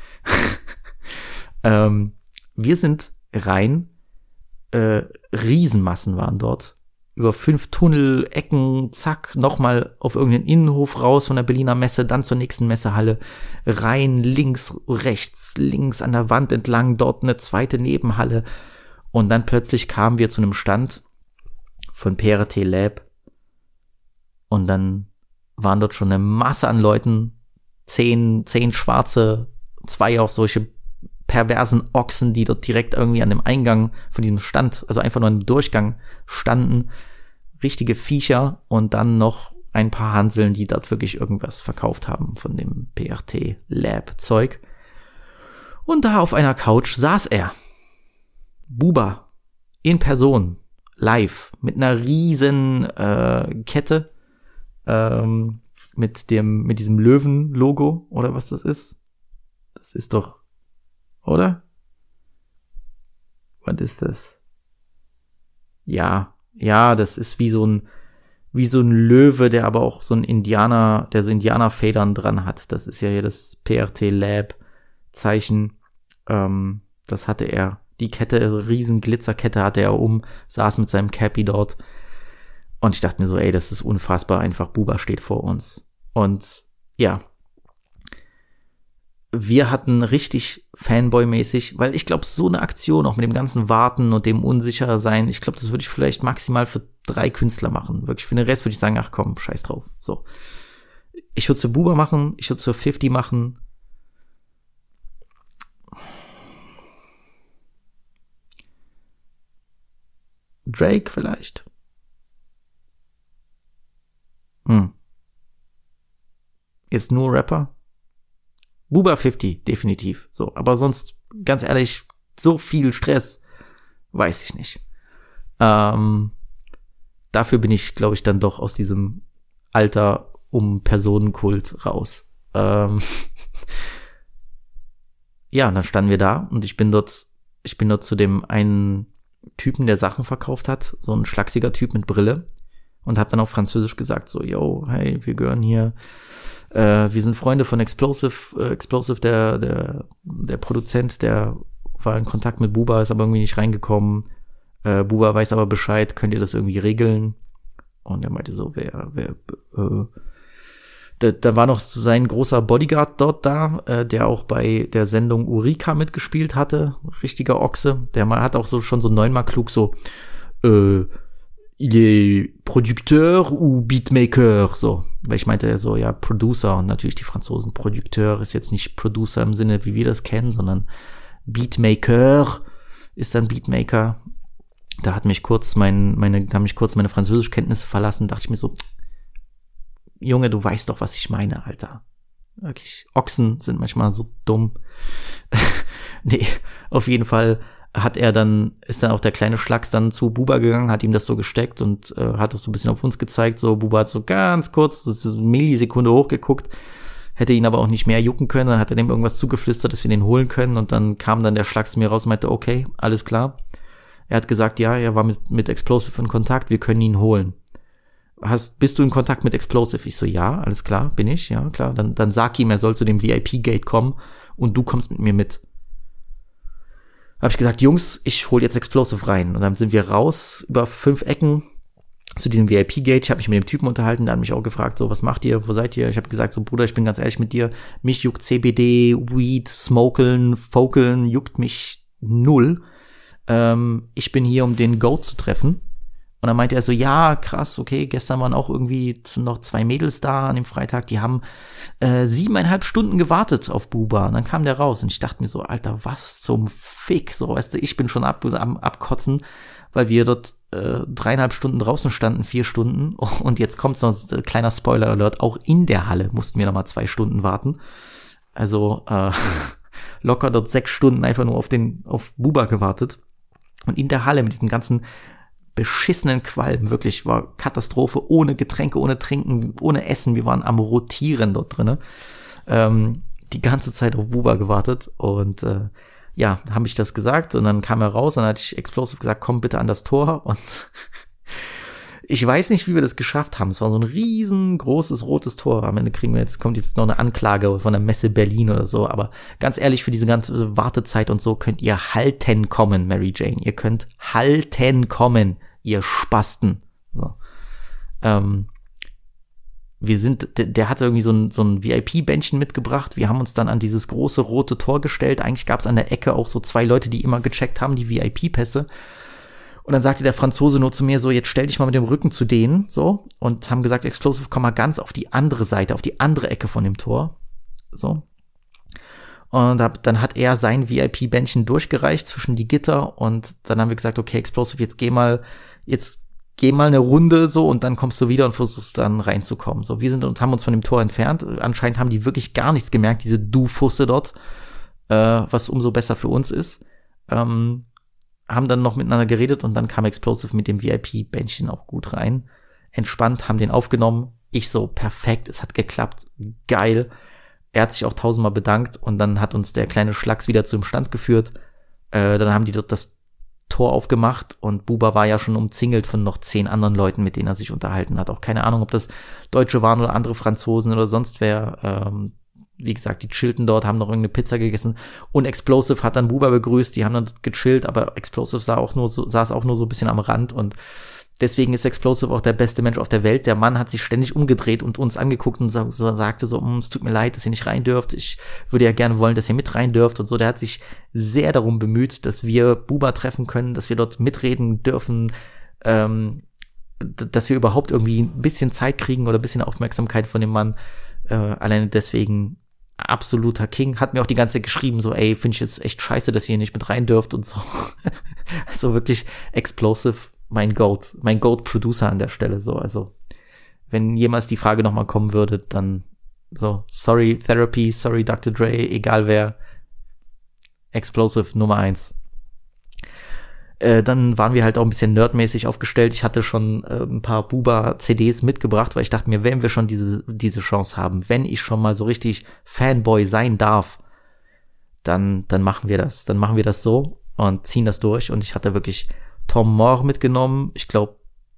ähm, wir sind rein. Äh, Riesenmassen waren dort. Über fünf Tunnel, Ecken, zack, nochmal auf irgendeinen Innenhof raus von der Berliner Messe, dann zur nächsten Messehalle, rein, links, rechts, links an der Wand entlang, dort eine zweite Nebenhalle. Und dann plötzlich kamen wir zu einem Stand von P R T Lab und dann waren dort schon eine Masse an Leuten, zehn, zehn Schwarze, zwei auch solche perversen Ochsen, die dort direkt irgendwie an dem Eingang von diesem Stand, also einfach nur im Durchgang standen, richtige Viecher und dann noch ein paar Hanseln, die dort wirklich irgendwas verkauft haben von dem P R T Lab Zeug. Und da auf einer Couch saß er, Buba, in Person, live, mit einer riesen äh, Kette, ähm, mit dem, mit diesem Löwen-Logo, oder was das ist. Das ist doch, oder? Was ist das? Ja, ja, das ist wie so ein, wie so ein Löwe, der aber auch so ein Indianer, der so Indianerfedern dran hat. Das ist ja hier das P R T Lab Zeichen. Ähm, das hatte er. Die Kette, riesen Glitzerkette hatte er um, saß mit seinem Cappy dort. Und ich dachte mir so, ey, das ist unfassbar einfach. Buba steht vor uns. Und ja, wir hatten richtig Fanboy-mäßig, weil ich glaube, so eine Aktion, auch mit dem ganzen Warten und dem unsicher sein, ich glaube, das würde ich vielleicht maximal für drei Künstler machen. Wirklich, für den Rest würde ich sagen, ach komm, scheiß drauf. So. Ich würde es für Buba machen, ich würde es für fifty machen. Drake vielleicht. Hm. Jetzt nur Rapper? Buba fifty, definitiv. So, aber sonst, ganz ehrlich, so viel Stress, weiß ich nicht. Ähm, dafür bin ich, glaube ich, dann doch aus diesem Alter um Personenkult raus. Ähm, ja, und dann standen wir da und ich bin dort, ich bin dort zu dem einen Typen, der Sachen verkauft hat, so ein schlachsiger Typ mit Brille, und hab dann auf Französisch gesagt, so, yo, hey, wir gehören hier, äh, wir sind Freunde von Explosive, äh, Explosive, der, der, der Produzent, der war in Kontakt mit Buba, ist aber irgendwie nicht reingekommen, äh, Buba weiß aber Bescheid, könnt ihr das irgendwie regeln? Und er meinte so, wer, wer, äh, da, da war noch sein großer Bodyguard dort da, äh, der auch bei der Sendung Eureka mitgespielt hatte, richtiger Ochse, der mal hat auch so schon so neunmal klug so, äh, il est Producteur ou Beatmaker, so, weil ich meinte so, ja, Producer, und natürlich die Franzosen, Producteur ist jetzt nicht Producer im Sinne, wie wir das kennen, sondern Beatmaker ist dann Beatmaker. Da hat mich kurz mein, meine, da haben mich kurz meine Französischkenntnisse verlassen, dachte ich mir so, Junge, du weißt doch, was ich meine, Alter. Wirklich, Ochsen sind manchmal so dumm. Nee, auf jeden Fall hat er dann, ist dann auch der kleine Schlacks dann zu Buba gegangen, hat ihm das so gesteckt und äh, hat das so ein bisschen auf uns gezeigt. So, Buba hat so ganz kurz, das ist so eine Millisekunde hochgeguckt, hätte ihn aber auch nicht mehr jucken können. Dann hat er dem irgendwas zugeflüstert, dass wir den holen können, und dann kam dann der Schlacks zu mir raus und meinte, okay, alles klar. Er hat gesagt, ja, er war mit, mit Explosive in Kontakt, wir können ihn holen. Hast, bist du in Kontakt mit Explosive? Ich so, ja, alles klar, bin ich, ja, klar. Dann, dann sag ihm, er soll zu dem V I P-Gate kommen und du kommst mit mir mit. Hab ich gesagt, Jungs, ich hol jetzt Explosive rein. Und dann sind wir raus über fünf Ecken zu diesem V I P-Gate. Ich habe mich mit dem Typen unterhalten, der hat mich auch gefragt, so, was macht ihr, wo seid ihr? Ich habe gesagt, so, Bruder, ich bin ganz ehrlich mit dir, mich juckt C B D, Weed, Smokeln, Fokeln, juckt mich null. Ähm, ich bin hier, um den Goat zu treffen. Und dann meinte er so, ja, krass, okay, gestern waren auch irgendwie noch zwei Mädels da an dem Freitag, die haben äh, siebeneinhalb Stunden gewartet auf Buba. Und dann kam der raus und ich dachte mir so, Alter, was zum Fick? So, weißt du, ich bin schon ab, am abkotzen, weil wir dort äh, dreieinhalb Stunden draußen standen, vier Stunden. Und jetzt kommt so ein kleiner Spoiler-Alert, auch in der Halle mussten wir nochmal zwei Stunden warten. Also äh, locker dort sechs Stunden einfach nur auf den auf Buba gewartet. Und in der Halle mit diesem ganzen beschissenen Qualm, wirklich, war Katastrophe, ohne Getränke, ohne Trinken, ohne Essen, wir waren am Rotieren dort drinne, ähm, die ganze Zeit auf Buba gewartet und äh, ja, habe ich das gesagt und dann kam er raus und dann hatte ich Explosive gesagt, komm bitte an das Tor und ich weiß nicht, wie wir das geschafft haben, es war so ein riesengroßes rotes Tor, am Ende kriegen wir jetzt, kommt jetzt noch eine Anklage von der Messe Berlin oder so, aber ganz ehrlich, für diese ganze Wartezeit und so könnt ihr halten kommen, Mary Jane, ihr könnt halten kommen, ihr Spasten. So. Ähm, wir sind, der, der hatte irgendwie so ein, so ein V I P-Bändchen mitgebracht, wir haben uns dann an dieses große rote Tor gestellt, eigentlich gab es an der Ecke auch so zwei Leute, die immer gecheckt haben, die V I P-Pässe. Und dann sagte der Franzose nur zu mir so, jetzt stell dich mal mit dem Rücken zu denen, so, und haben gesagt, Explosive, komm mal ganz auf die andere Seite, auf die andere Ecke von dem Tor, so. Und hab, dann hat er sein V I P-Bändchen durchgereicht zwischen die Gitter und dann haben wir gesagt, okay, Explosive, jetzt geh mal, jetzt geh mal eine Runde, so, und dann kommst du wieder und versuchst dann reinzukommen, so. Wir sind und haben uns von dem Tor entfernt, anscheinend haben die wirklich gar nichts gemerkt, diese Du-Fusse dort, äh, was umso besser für uns ist, ähm, haben dann noch miteinander geredet und dann kam Explosive mit dem V I P-Bändchen auch gut rein. Entspannt, haben den aufgenommen. Ich so, perfekt, es hat geklappt, geil. Er hat sich auch tausendmal bedankt und dann hat uns der kleine Schlacks wieder zu dem Stand geführt. Äh, dann haben die dort das Tor aufgemacht und Buba war ja schon umzingelt von noch zehn anderen Leuten, mit denen er sich unterhalten hat. Auch keine Ahnung, ob das Deutsche waren oder andere Franzosen oder sonst wer. Ähm, Wie gesagt, die chillten dort, haben noch irgendeine Pizza gegessen und Explosive hat dann Buba begrüßt, die haben dann gechillt, aber Explosive sah auch nur so, saß auch nur so ein bisschen am Rand und deswegen ist Explosive auch der beste Mensch auf der Welt. Der Mann hat sich ständig umgedreht und uns angeguckt und so, so, sagte so, es tut mir leid, dass ihr nicht rein dürft, ich würde ja gerne wollen, dass ihr mit rein dürft und so. Der hat sich sehr darum bemüht, dass wir Buba treffen können, dass wir dort mitreden dürfen, ähm, dass wir überhaupt irgendwie ein bisschen Zeit kriegen oder ein bisschen Aufmerksamkeit von dem Mann. Äh, alleine deswegen absoluter King, hat mir auch die ganze Zeit geschrieben, so, ey, finde ich jetzt echt scheiße, dass ihr nicht mit rein dürft und so. So wirklich Explosive, mein Goat, mein Goat-Producer an der Stelle, so, also, wenn jemals die Frage nochmal kommen würde, dann so, sorry Therapy, sorry Doktor Dre, egal wer, Explosive Nummer eins. Äh, dann waren wir halt auch ein bisschen nerdmäßig aufgestellt. Ich hatte schon äh, ein paar Buba-C Ds mitgebracht, weil ich dachte mir, wenn wir schon diese diese Chance haben, wenn ich schon mal so richtig Fanboy sein darf, dann dann machen wir das. Dann machen wir das so und ziehen das durch. Und ich hatte wirklich Tom Moore mitgenommen. Ich glaube,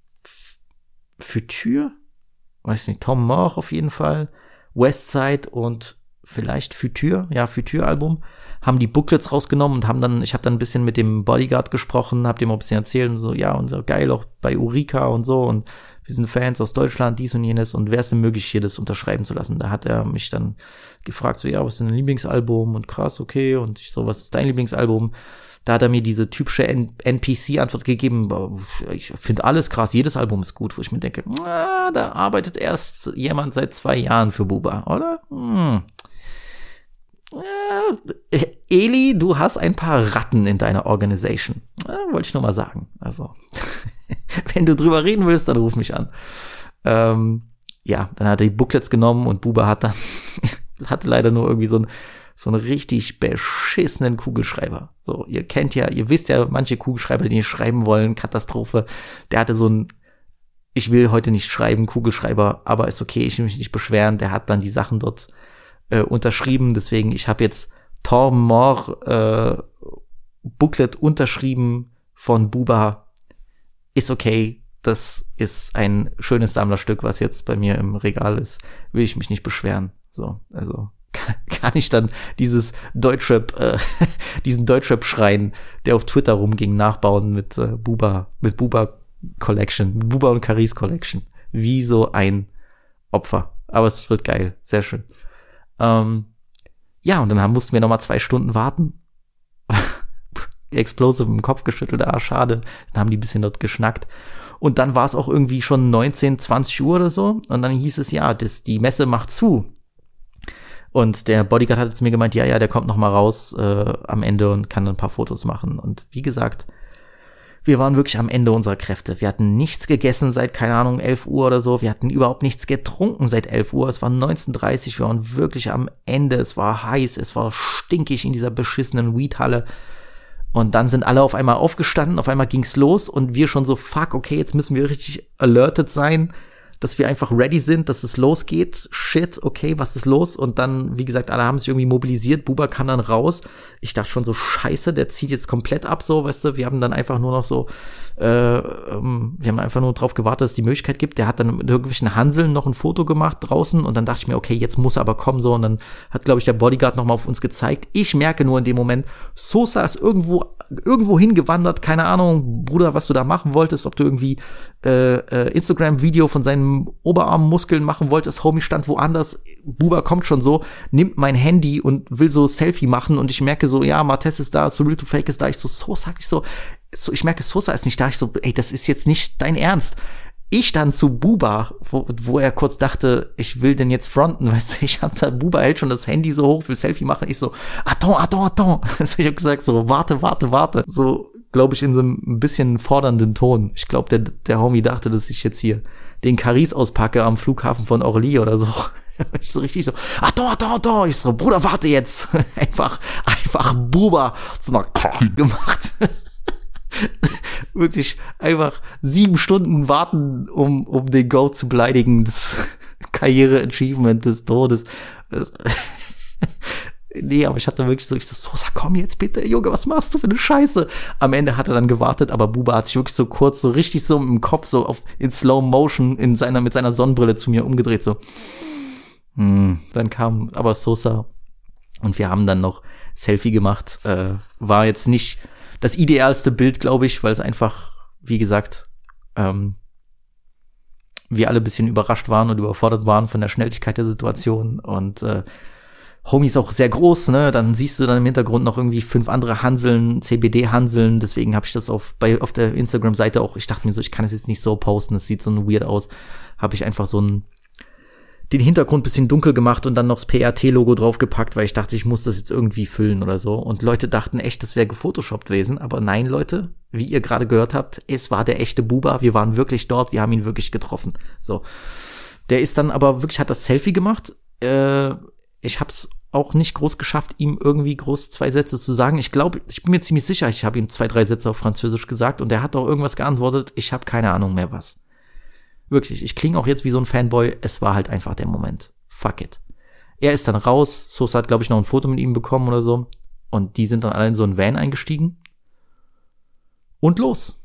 Future? Weiß nicht, Tom Moore auf jeden Fall. Westside und vielleicht Future, ja, Future-Album. Haben die Booklets rausgenommen und haben dann, ich habe dann ein bisschen mit dem Bodyguard gesprochen, hab dem auch ein bisschen erzählt und so, ja, und so geil, auch bei Eureka und so und wir sind Fans aus Deutschland, dies und jenes und wäre es denn möglich, hier das unterschreiben zu lassen? Da hat er mich dann gefragt, so, ja, was ist dein Lieblingsalbum? Und krass, okay, und ich so, was ist dein Lieblingsalbum? Da hat er mir diese typische N P C-Antwort gegeben, ich finde alles krass, jedes Album ist gut, wo ich mir denke, ah, da arbeitet erst jemand seit zwei Jahren für Buba, oder? Hm. Äh, Eli, du hast ein paar Ratten in deiner Organisation. Äh, wollte ich nur mal sagen. Also, wenn du drüber reden willst, dann ruf mich an. Ähm, ja, dann hat er die Booklets genommen und Buba hat dann, hatte leider nur irgendwie so, ein, so einen richtig beschissenen Kugelschreiber. So, ihr kennt ja, ihr wisst ja, manche Kugelschreiber, die nicht schreiben wollen, Katastrophe. Der hatte so ein, ich will heute nicht schreiben, Kugelschreiber, aber ist okay, ich will mich nicht beschweren. Der hat dann die Sachen dort Äh, unterschrieben, deswegen, ich habe jetzt Tom Moore äh, Booklet unterschrieben von Buba. Ist okay, das ist ein schönes Sammlerstück, was jetzt bei mir im Regal ist. Will ich mich nicht beschweren. So, also kann, kann ich dann dieses Deutschrap, äh, diesen Deutschrap-Schrein, der auf Twitter rumging, nachbauen mit äh, Buba, mit Buba Collection, Buba und Caris Collection. Wie so ein Opfer. Aber es wird geil, sehr schön. Ähm, ja, und dann haben, mussten wir nochmal zwei Stunden warten. Explosive im Kopf geschüttelt, ah, schade. Dann haben die ein bisschen dort geschnackt. Und dann war es auch irgendwie schon neunzehn, zwanzig Uhr oder so. Und dann hieß es, ja, das, die Messe macht zu. Und der Bodyguard hat zu mir gemeint, ja, ja, der kommt noch mal raus äh, am Ende und kann ein paar Fotos machen. Und wie gesagt, wir waren wirklich am Ende unserer Kräfte. Wir hatten nichts gegessen seit, keine Ahnung, elf Uhr oder so. Wir hatten überhaupt nichts getrunken seit elf Uhr. Es war neunzehn Uhr dreißig. Wir waren wirklich am Ende. Es war heiß. Es war stinkig in dieser beschissenen Weed-Halle. Und dann sind alle auf einmal aufgestanden. Auf einmal ging's los. Und wir schon so, fuck, okay, jetzt müssen wir richtig alerted sein, dass wir einfach ready sind, dass es losgeht. Shit, okay, was ist los? Und dann, wie gesagt, alle haben sich irgendwie mobilisiert. Buba kam dann raus. Ich dachte schon so, scheiße, der zieht jetzt komplett ab, so, weißt du. Wir haben dann einfach nur noch so, äh, ähm, wir haben einfach nur drauf gewartet, dass es die Möglichkeit gibt. Der hat dann mit irgendwelchen Hanseln noch ein Foto gemacht draußen. Und dann dachte ich mir, okay, jetzt muss er aber kommen, so. Und dann hat, glaube ich, der Bodyguard noch mal auf uns gezeigt. Ich merke nur in dem Moment, Sosa ist irgendwo, irgendwo hingewandert. Keine Ahnung, Bruder, was du da machen wolltest. Ob du irgendwie äh, äh, Instagram-Video von seinen Oberarmmuskeln machen wolltest, Homie stand woanders, Buba kommt schon so, nimmt mein Handy und will so Selfie machen und ich merke so, ja, Martez ist da, Surreal to Fake ist da, ich so, so sag ich so, so, ich merke, Sosa ist nicht da, ich so, ey, das ist jetzt nicht dein Ernst. Ich dann zu Buba, wo, wo er kurz dachte, ich will den jetzt fronten, weißt du, ich hab da, Buba hält schon das Handy so hoch, will Selfie machen, ich so, attends, attends, attends, also ich hab gesagt so, warte, warte, warte, so, glaube ich, in so einem ein bisschen fordernden Ton. Ich glaube, der, der Homie dachte, dass ich jetzt hier den Caris auspacke am Flughafen von Orly oder so. Ich so richtig so, attends, attends, attends. Ich so, Bruder, warte jetzt. Einfach, einfach Buba zu einer Kacke gemacht. Wirklich einfach sieben Stunden warten, um, um den Go zu beleidigen. Das Karriere-Achievement des Todes. Nee, aber ich hatte wirklich so, ich so, Sosa, komm jetzt bitte, Junge, was machst du für eine Scheiße? Am Ende hat er dann gewartet, aber Buba hat sich wirklich so kurz, so richtig so im Kopf, so auf, in Slow Motion, in seiner, mit seiner Sonnenbrille zu mir umgedreht, so. Hm, dann kam aber Sosa und wir haben dann noch Selfie gemacht, äh, war jetzt nicht das idealste Bild, glaube ich, weil es einfach, wie gesagt, ähm, wir alle ein bisschen überrascht waren und überfordert waren von der Schnelligkeit der Situation und, äh, Homie ist auch sehr groß, ne? Dann siehst du dann im Hintergrund noch irgendwie fünf andere Hanseln, C B D-Hanseln. Deswegen habe ich das auf bei auf der Instagram-Seite auch. Ich dachte mir so, ich kann es jetzt nicht so posten. Das sieht so weird aus. Habe ich einfach so einen den Hintergrund bisschen dunkel gemacht und dann noch das P R T-Logo draufgepackt, weil ich dachte, ich muss das jetzt irgendwie füllen oder so. Und Leute dachten echt, das wäre gefotoshoppt gewesen. Aber nein, Leute, wie ihr gerade gehört habt, es war der echte Buba. Wir waren wirklich dort. Wir haben ihn wirklich getroffen. So, der ist dann aber wirklich hat das Selfie gemacht. Äh, Ich hab's auch nicht groß geschafft, ihm irgendwie groß zwei Sätze zu sagen. Ich glaube, ich bin mir ziemlich sicher, ich habe ihm zwei, drei Sätze auf Französisch gesagt und er hat auch irgendwas geantwortet. Ich habe keine Ahnung mehr was. Wirklich, ich klinge auch jetzt wie so ein Fanboy. Es war halt einfach der Moment. Fuck it. Er ist dann raus. Sosa hat, glaube ich, noch ein Foto mit ihm bekommen oder so. Und die sind dann alle in so einen Van eingestiegen. Und los.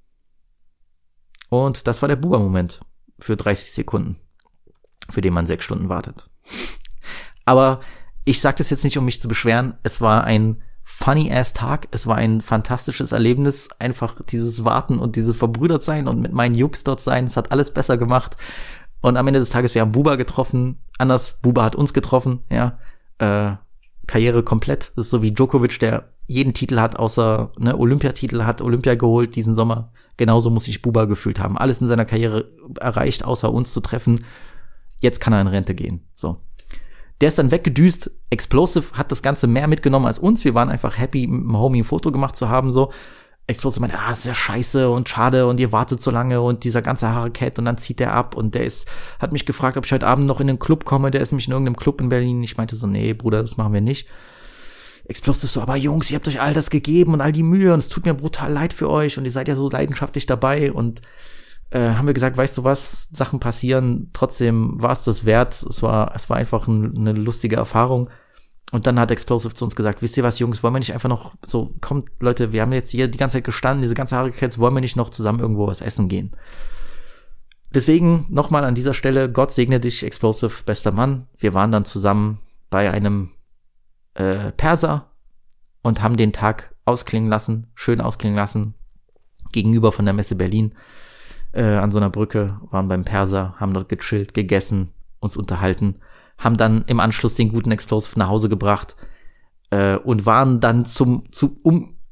Und das war der Buba-Moment für dreißig Sekunden, für den man sechs Stunden wartet. Aber ich sage das jetzt nicht, um mich zu beschweren. Es war ein funny-ass-Tag. Es war ein fantastisches Erlebnis. Einfach dieses Warten und dieses Verbrüdertsein und mit meinen Jungs dort sein. Es hat alles besser gemacht. Und am Ende des Tages, wir haben Buba getroffen. Anders, Buba hat uns getroffen. Ja, äh, Karriere komplett. Das ist so wie Djokovic, der jeden Titel hat, außer ne, Olympiatitel, hat Olympia geholt diesen Sommer. Genauso muss sich Buba gefühlt haben. Alles in seiner Karriere erreicht, außer uns zu treffen. Jetzt kann er in Rente gehen. So. Der ist dann weggedüst. Explosive hat das Ganze mehr mitgenommen als uns. Wir waren einfach happy, mit dem Homie ein Foto gemacht zu haben, so. Explosive meinte, ah, ist ja scheiße und schade und ihr wartet so lange und dieser ganze Haraket und dann zieht der ab und der ist, hat mich gefragt, ob ich heute Abend noch in den Club komme. Der ist nämlich in irgendeinem Club in Berlin. Ich meinte so, nee, Bruder, das machen wir nicht. Explosive so, aber Jungs, ihr habt euch all das gegeben und all die Mühe und es tut mir brutal leid für euch und ihr seid ja so leidenschaftlich dabei und Äh, haben wir gesagt, weißt du was, Sachen passieren, trotzdem war es das wert, es war es war einfach ein, eine lustige Erfahrung und dann hat Explosive zu uns gesagt, wisst ihr was, Jungs, wollen wir nicht einfach noch so, kommt Leute, wir haben jetzt hier die ganze Zeit gestanden, diese ganze Haraket, wollen wir nicht noch zusammen irgendwo was essen gehen? Deswegen nochmal an dieser Stelle, Gott segne dich, Explosive, bester Mann, wir waren dann zusammen bei einem äh, Perser und haben den Tag ausklingen lassen, schön ausklingen lassen, gegenüber von der Messe Berlin. Äh, an so einer Brücke, waren beim Perser, haben dort gechillt, gegessen, uns unterhalten, haben dann im Anschluss den guten Explosive nach Hause gebracht äh, und waren dann zum, zu, um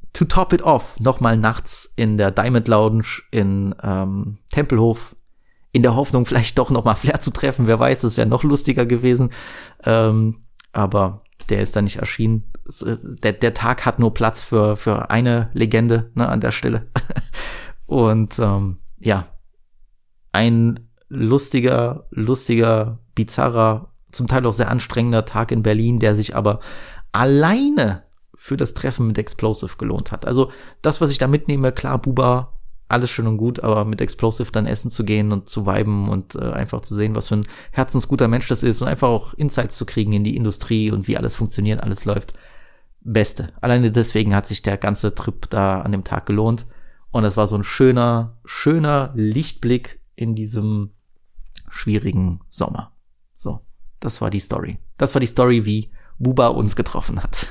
to top it off, nochmal nachts in der Diamond Lounge in ähm, Tempelhof, in der Hoffnung, vielleicht doch nochmal Flair zu treffen. Wer weiß, das wäre noch lustiger gewesen. Ähm, aber der ist da nicht erschienen. Der, der Tag hat nur Platz für, für eine Legende, ne, an der Stelle. Und ähm, ja, ein lustiger, lustiger, bizarrer, zum Teil auch sehr anstrengender Tag in Berlin, der sich aber alleine für das Treffen mit Explosive gelohnt hat. Also das, was ich da mitnehme, klar, Buba, alles schön und gut, aber mit Explosive dann essen zu gehen und zu viben und äh, einfach zu sehen, was für ein herzensguter Mensch das ist und einfach auch Insights zu kriegen in die Industrie und wie alles funktioniert, alles läuft. Beste. Alleine deswegen hat sich der ganze Trip da an dem Tag gelohnt. Und es war so ein schöner, schöner Lichtblick in diesem schwierigen Sommer. So, das war die Story. Das war die Story, wie Buba uns getroffen hat.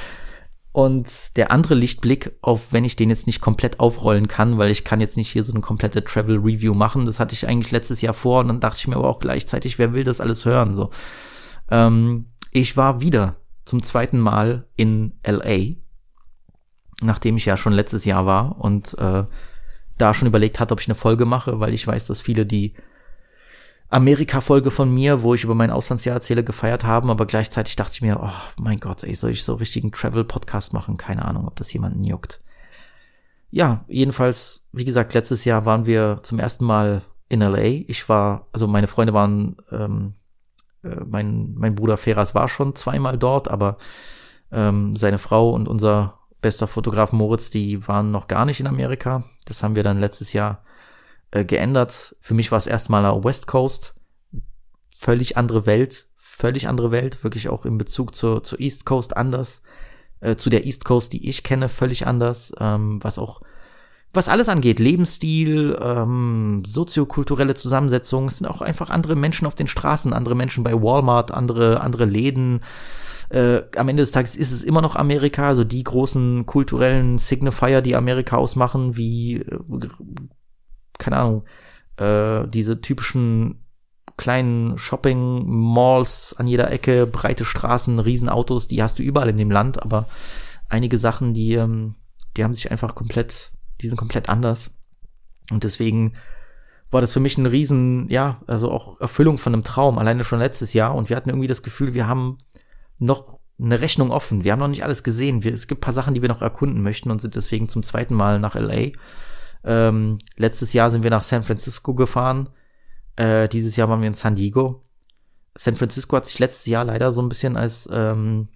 Und der andere Lichtblick, auf wenn ich den jetzt nicht komplett aufrollen kann, weil ich kann jetzt nicht hier so eine komplette Travel-Review machen, das hatte ich eigentlich letztes Jahr vor und dann dachte ich mir aber auch gleichzeitig, wer will das alles hören? So, ähm, ich war wieder zum zweiten Mal in L A, nachdem ich ja schon letztes Jahr war und äh, da schon überlegt hatte, ob ich eine Folge mache, weil ich weiß, dass viele die Amerika-Folge von mir, wo ich über mein Auslandsjahr erzähle, gefeiert haben, aber gleichzeitig dachte ich mir, oh mein Gott, ey, soll ich so richtigen Travel-Podcast machen? Keine Ahnung, ob das jemanden juckt. Ja, jedenfalls, wie gesagt, letztes Jahr waren wir zum ersten Mal in L A. Ich war, also meine Freunde waren, ähm, äh, mein, mein Bruder Feras war schon zweimal dort, aber ähm, seine Frau und unser bester Fotograf Moritz, die waren noch gar nicht in Amerika. Das haben wir dann letztes Jahr äh, geändert. Für mich war es erstmal West Coast. Völlig andere Welt. Völlig andere Welt. Wirklich auch in Bezug zur, zur East Coast anders. Äh, zu der East Coast, die ich kenne, völlig anders. Ähm, was auch, was alles angeht. Lebensstil, ähm, soziokulturelle Zusammensetzung. Es sind auch einfach andere Menschen auf den Straßen, andere Menschen bei Walmart, andere, andere Läden. Äh, am Ende des Tages ist es immer noch Amerika, also die großen kulturellen Signifier, die Amerika ausmachen, wie, äh, keine Ahnung, äh, diese typischen kleinen Shopping-Malls an jeder Ecke, breite Straßen, Riesenautos, die hast du überall in dem Land, aber einige Sachen, die, ähm, die haben sich einfach komplett, die sind komplett anders. Und deswegen war das für mich ein Riesen, ja, also auch Erfüllung von einem Traum, alleine schon letztes Jahr. Und wir hatten irgendwie das Gefühl, wir haben noch eine Rechnung offen. Wir haben noch nicht alles gesehen. Wir, es gibt ein paar Sachen, die wir noch erkunden möchten und sind deswegen zum zweiten Mal nach L A. Ähm, letztes Jahr sind wir nach San Francisco gefahren. Äh, dieses Jahr waren wir in San Diego. San Francisco hat sich letztes Jahr leider so ein bisschen als, ähm,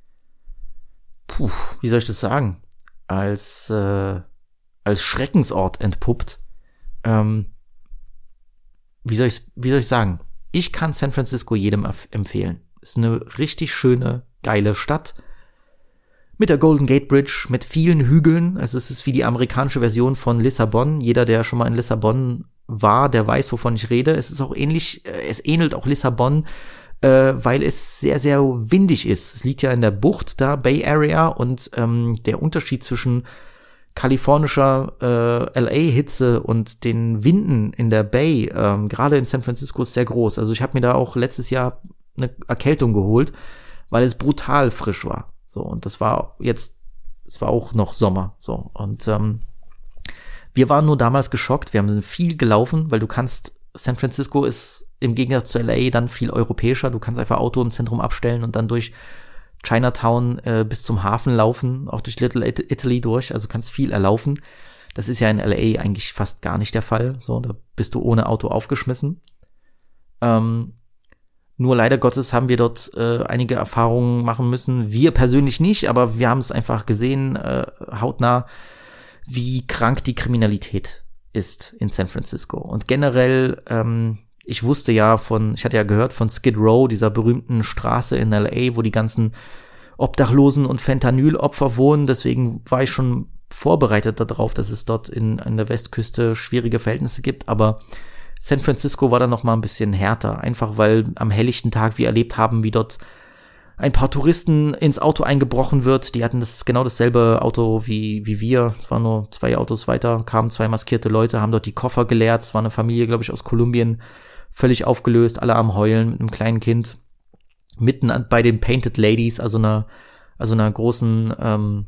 puh, wie soll ich das sagen? Als, äh, als Schreckensort entpuppt. Ähm, wie soll ich, wie soll ich sagen? Ich kann San Francisco jedem empfehlen. Ist eine richtig schöne, geile Stadt. Mit der Golden Gate Bridge, mit vielen Hügeln. Also es ist wie die amerikanische Version von Lissabon. Jeder, der schon mal in Lissabon war, der weiß, wovon ich rede. Es ist auch ähnlich, es ähnelt auch Lissabon, äh, weil es sehr, sehr windig ist. Es liegt ja in der Bucht da, Bay Area, und ähm, der Unterschied zwischen kalifornischer äh, L A-Hitze und den Winden in der Bay, ähm, gerade in San Francisco, ist sehr groß. Also ich habe mir da auch letztes Jahr eine Erkältung geholt, weil es brutal frisch war. So, und das war jetzt, es war auch noch Sommer. So, und ähm, wir waren nur damals geschockt. Wir haben viel gelaufen, weil du kannst, San Francisco ist im Gegensatz zu L A dann viel europäischer. Du kannst einfach Auto im Zentrum abstellen und dann durch Chinatown äh, bis zum Hafen laufen, auch durch Little Italy durch. Also kannst viel erlaufen. Das ist ja in L A eigentlich fast gar nicht der Fall. So, da bist du ohne Auto aufgeschmissen. Ähm, Nur leider Gottes haben wir dort äh, einige Erfahrungen machen müssen. Wir persönlich nicht, aber wir haben es einfach gesehen, äh, hautnah, wie krank die Kriminalität ist in San Francisco. Und generell, ähm, ich wusste ja von, ich hatte ja gehört von Skid Row, dieser berühmten Straße in L A, wo die ganzen Obdachlosen und Fentanyl-Opfer wohnen. Deswegen war ich schon vorbereitet darauf, dass es dort in, an der Westküste schwierige Verhältnisse gibt. Aber San Francisco war dann noch mal ein bisschen härter, einfach weil am helllichten Tag wir erlebt haben, wie dort ein paar Touristen ins Auto eingebrochen wird. Die hatten das genau dasselbe Auto wie wie wir. Es waren nur zwei Autos weiter, kamen zwei maskierte Leute, haben dort die Koffer geleert. Es war eine Familie, glaube ich, aus Kolumbien, völlig aufgelöst, alle am Heulen mit einem kleinen Kind. Mitten an, bei den Painted Ladies, also einer, also einer großen ähm,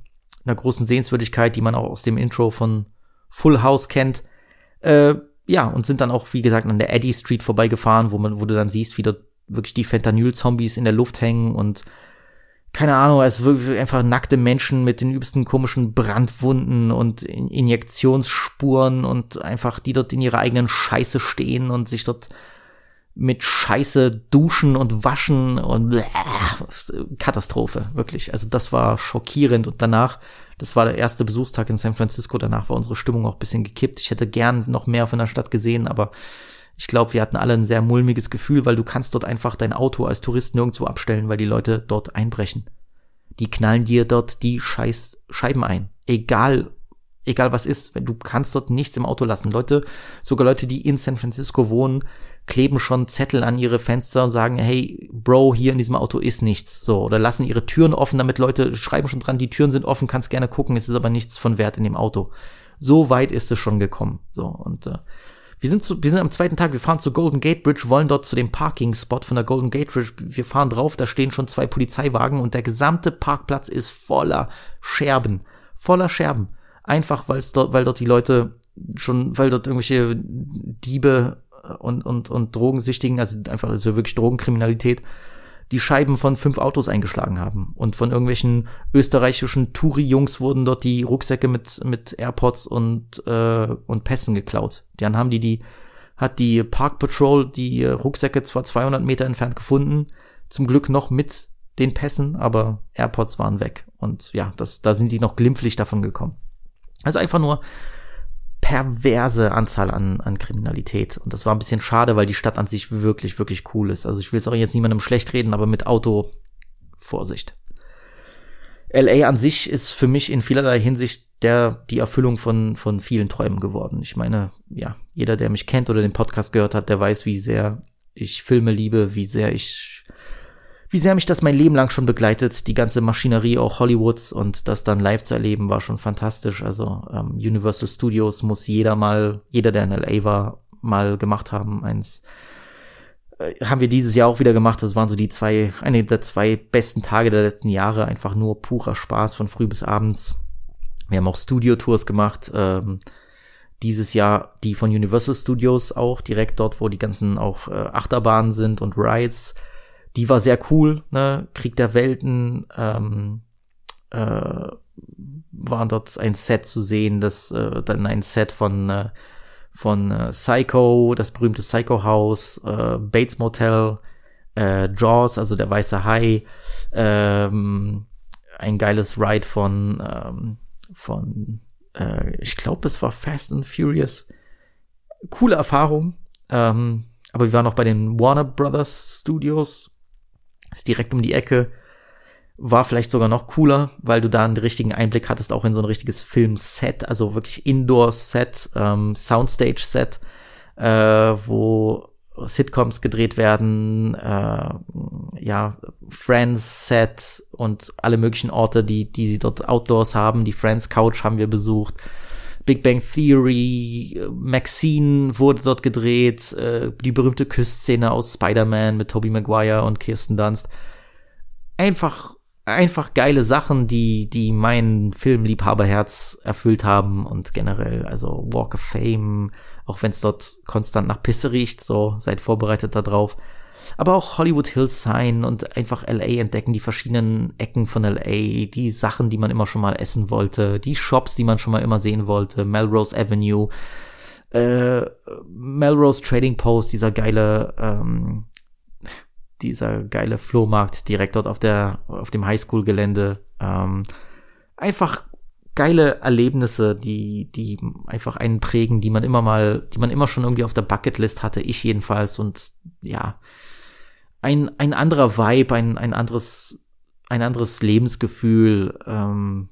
einer großen Sehenswürdigkeit, die man auch aus dem Intro von Full House kennt. Äh, ja, und sind dann auch, wie gesagt, an der Eddy Street vorbeigefahren, wo man, wo du dann siehst, wie dort wirklich die Fentanyl-Zombies in der Luft hängen und keine Ahnung, es ist wirklich einfach nackte Menschen mit den übelsten komischen Brandwunden und Injektionsspuren und einfach die dort in ihrer eigenen Scheiße stehen und sich dort mit Scheiße duschen und waschen und bläh, Katastrophe, wirklich. Also das war schockierend und danach, das war der erste Besuchstag in San Francisco, danach war unsere Stimmung auch ein bisschen gekippt. Ich hätte gern noch mehr von der Stadt gesehen, aber ich glaube, wir hatten alle ein sehr mulmiges Gefühl, weil du kannst dort einfach dein Auto als Tourist nirgendwo abstellen, weil die Leute dort einbrechen. Die knallen dir dort die scheiß Scheiben ein. Egal, egal was ist, du kannst dort nichts im Auto lassen. Leute, sogar Leute, die in San Francisco wohnen, kleben schon Zettel an ihre Fenster und sagen, hey, Bro, hier in diesem Auto ist nichts. So, oder lassen ihre Türen offen, damit Leute schreiben schon dran, die Türen sind offen, kannst gerne gucken, es ist aber nichts von Wert in dem Auto. So weit ist es schon gekommen. So, und äh, Wir sind, zu, wir sind am zweiten Tag, wir fahren zur Golden Gate Bridge, wollen dort zu dem Parking-Spot von der Golden Gate Bridge. Wir fahren drauf, da stehen schon zwei Polizeiwagen und der gesamte Parkplatz ist voller Scherben. Voller Scherben. Einfach, weil es dort, weil dort die Leute schon, weil dort irgendwelche Diebe und, und, und Drogensüchtigen, also einfach, also wirklich Drogenkriminalität, die Scheiben von fünf Autos eingeschlagen haben. Und von irgendwelchen österreichischen Touri-Jungs wurden dort die Rucksäcke mit mit AirPods und äh, und Pässen geklaut. Dann haben die die hat die Park Patrol die Rucksäcke zwar zweihundert Meter entfernt gefunden, zum Glück noch mit den Pässen, aber AirPods waren weg. Und ja, das da sind die noch glimpflich davon gekommen. Also einfach nur perverse Anzahl an, an Kriminalität. Und das war ein bisschen schade, weil die Stadt an sich wirklich, wirklich cool ist. Also ich will es auch jetzt niemandem schlecht reden, aber mit Auto Vorsicht. L A an sich ist für mich in vielerlei Hinsicht der die Erfüllung von von vielen Träumen geworden. Ich meine, ja, jeder, der mich kennt oder den Podcast gehört hat, der weiß, wie sehr ich Filme liebe, wie sehr ich wie sehr mich das mein Leben lang schon begleitet, die ganze Maschinerie auch Hollywoods, und das dann live zu erleben war schon fantastisch. Also ähm, Universal Studios muss jeder mal, jeder, der in L A war, mal gemacht haben. Eins äh, haben wir dieses Jahr auch wieder gemacht. Das waren so die zwei, eine der zwei besten Tage der letzten Jahre. Einfach nur purer Spaß von früh bis abends. Wir haben auch Studio-Tours gemacht. Ähm, dieses Jahr die von Universal Studios auch, direkt dort, wo die ganzen auch äh, Achterbahnen sind und Rides. Die war sehr cool, ne? Krieg der Welten, ähm, äh, war dort ein Set zu sehen, das, äh, dann ein Set von, äh, von äh, Psycho, das berühmte Psycho-Haus, äh, Bates Motel, äh, Jaws, also der weiße Hai, ähm, ein geiles Ride von, ähm, von, äh, ich glaube, es war Fast and Furious. Coole Erfahrung, ähm, aber wir waren auch bei den Warner Brothers Studios. Ist direkt um die Ecke, war vielleicht sogar noch cooler, weil du da einen richtigen Einblick hattest, auch in so ein richtiges Filmset, also wirklich Indoor-Set, ähm, Soundstage-Set, äh, wo Sitcoms gedreht werden, äh, ja, Friends-Set und alle möglichen Orte, die, die sie dort Outdoors haben. Die Friends-Couch haben wir besucht. Big Bang Theory, Maxine wurde dort gedreht, äh, die berühmte Küssszene aus Spider-Man mit Tobey Maguire und Kirsten Dunst. Einfach, einfach geile Sachen, die, die mein Filmliebhaberherz erfüllt haben, und generell, also Walk of Fame, auch wenn es dort konstant nach Pisse riecht, so, seid vorbereitet da drauf. Aber auch Hollywood Hills sein und einfach L A entdecken, die verschiedenen Ecken von L A, die Sachen, die man immer schon mal essen wollte, die Shops, die man schon mal immer sehen wollte, Melrose Avenue, äh, Melrose Trading Post, dieser geile, ähm, dieser geile Flohmarkt direkt dort auf der, auf dem Highschool-Gelände, ähm, einfach geile Erlebnisse, die, die einfach einen prägen, die man immer mal, die man immer schon irgendwie auf der Bucketlist hatte, ich jedenfalls, und ja, ein, ein anderer Vibe, ein, ein anderes, ein anderes Lebensgefühl, ähm,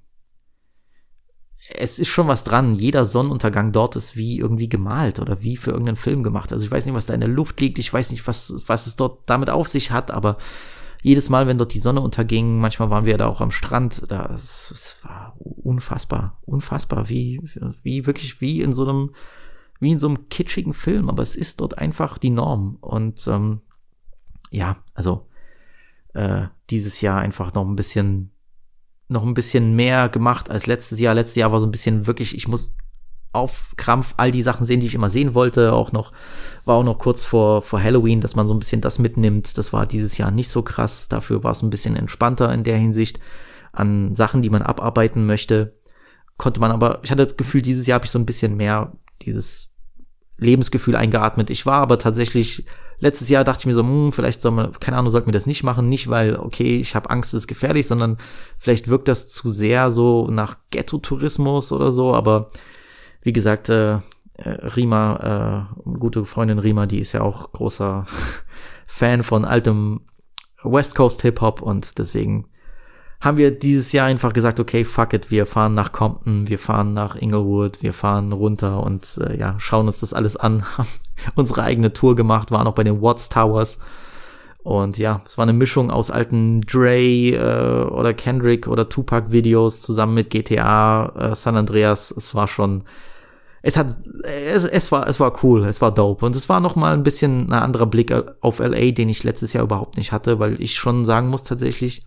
es ist schon was dran. Jeder Sonnenuntergang dort ist wie irgendwie gemalt oder wie für irgendeinen Film gemacht. Also ich weiß nicht, was da in der Luft liegt, ich weiß nicht, was, was es dort damit auf sich hat, aber jedes Mal, wenn dort die Sonne unterging, manchmal waren wir da auch am Strand, das, das war unfassbar, unfassbar, wie, wie wirklich wie in so einem, wie in so einem kitschigen Film, aber es ist dort einfach die Norm. Und ähm, ja, also äh, dieses Jahr einfach noch ein bisschen noch ein bisschen mehr gemacht als letztes Jahr. Letztes Jahr war so ein bisschen wirklich, ich muss auf Krampf all die Sachen sehen, die ich immer sehen wollte. Auch noch, war auch noch kurz vor, vor Halloween, dass man so ein bisschen das mitnimmt. Das war dieses Jahr nicht so krass. Dafür war es ein bisschen entspannter in der Hinsicht an Sachen, die man abarbeiten möchte. Konnte man aber, ich hatte das Gefühl, dieses Jahr habe ich so ein bisschen mehr dieses Lebensgefühl eingeatmet. Ich war aber tatsächlich, letztes Jahr dachte ich mir so, hm, vielleicht soll man, keine Ahnung, sollten wir das nicht machen. Nicht, weil, okay, ich habe Angst, es ist gefährlich, sondern vielleicht wirkt das zu sehr so nach Ghetto-Tourismus oder so, aber wie gesagt, äh, äh, Rima, äh, gute Freundin Rima, die ist ja auch großer Fan von altem West Coast Hip-Hop und deswegen haben wir dieses Jahr einfach gesagt, okay, fuck it, wir fahren nach Compton, wir fahren nach Inglewood, wir fahren runter und äh, ja, schauen uns das alles an, haben unsere eigene Tour gemacht, waren auch bei den Watts Towers und ja, es war eine Mischung aus alten Dre äh, oder Kendrick oder Tupac Videos zusammen mit G T A, äh, San Andreas, es war schon Es hat, es, es war, es war cool, es war dope. Und es war noch mal ein bisschen ein anderer Blick auf L A, den ich letztes Jahr überhaupt nicht hatte, weil ich schon sagen muss tatsächlich,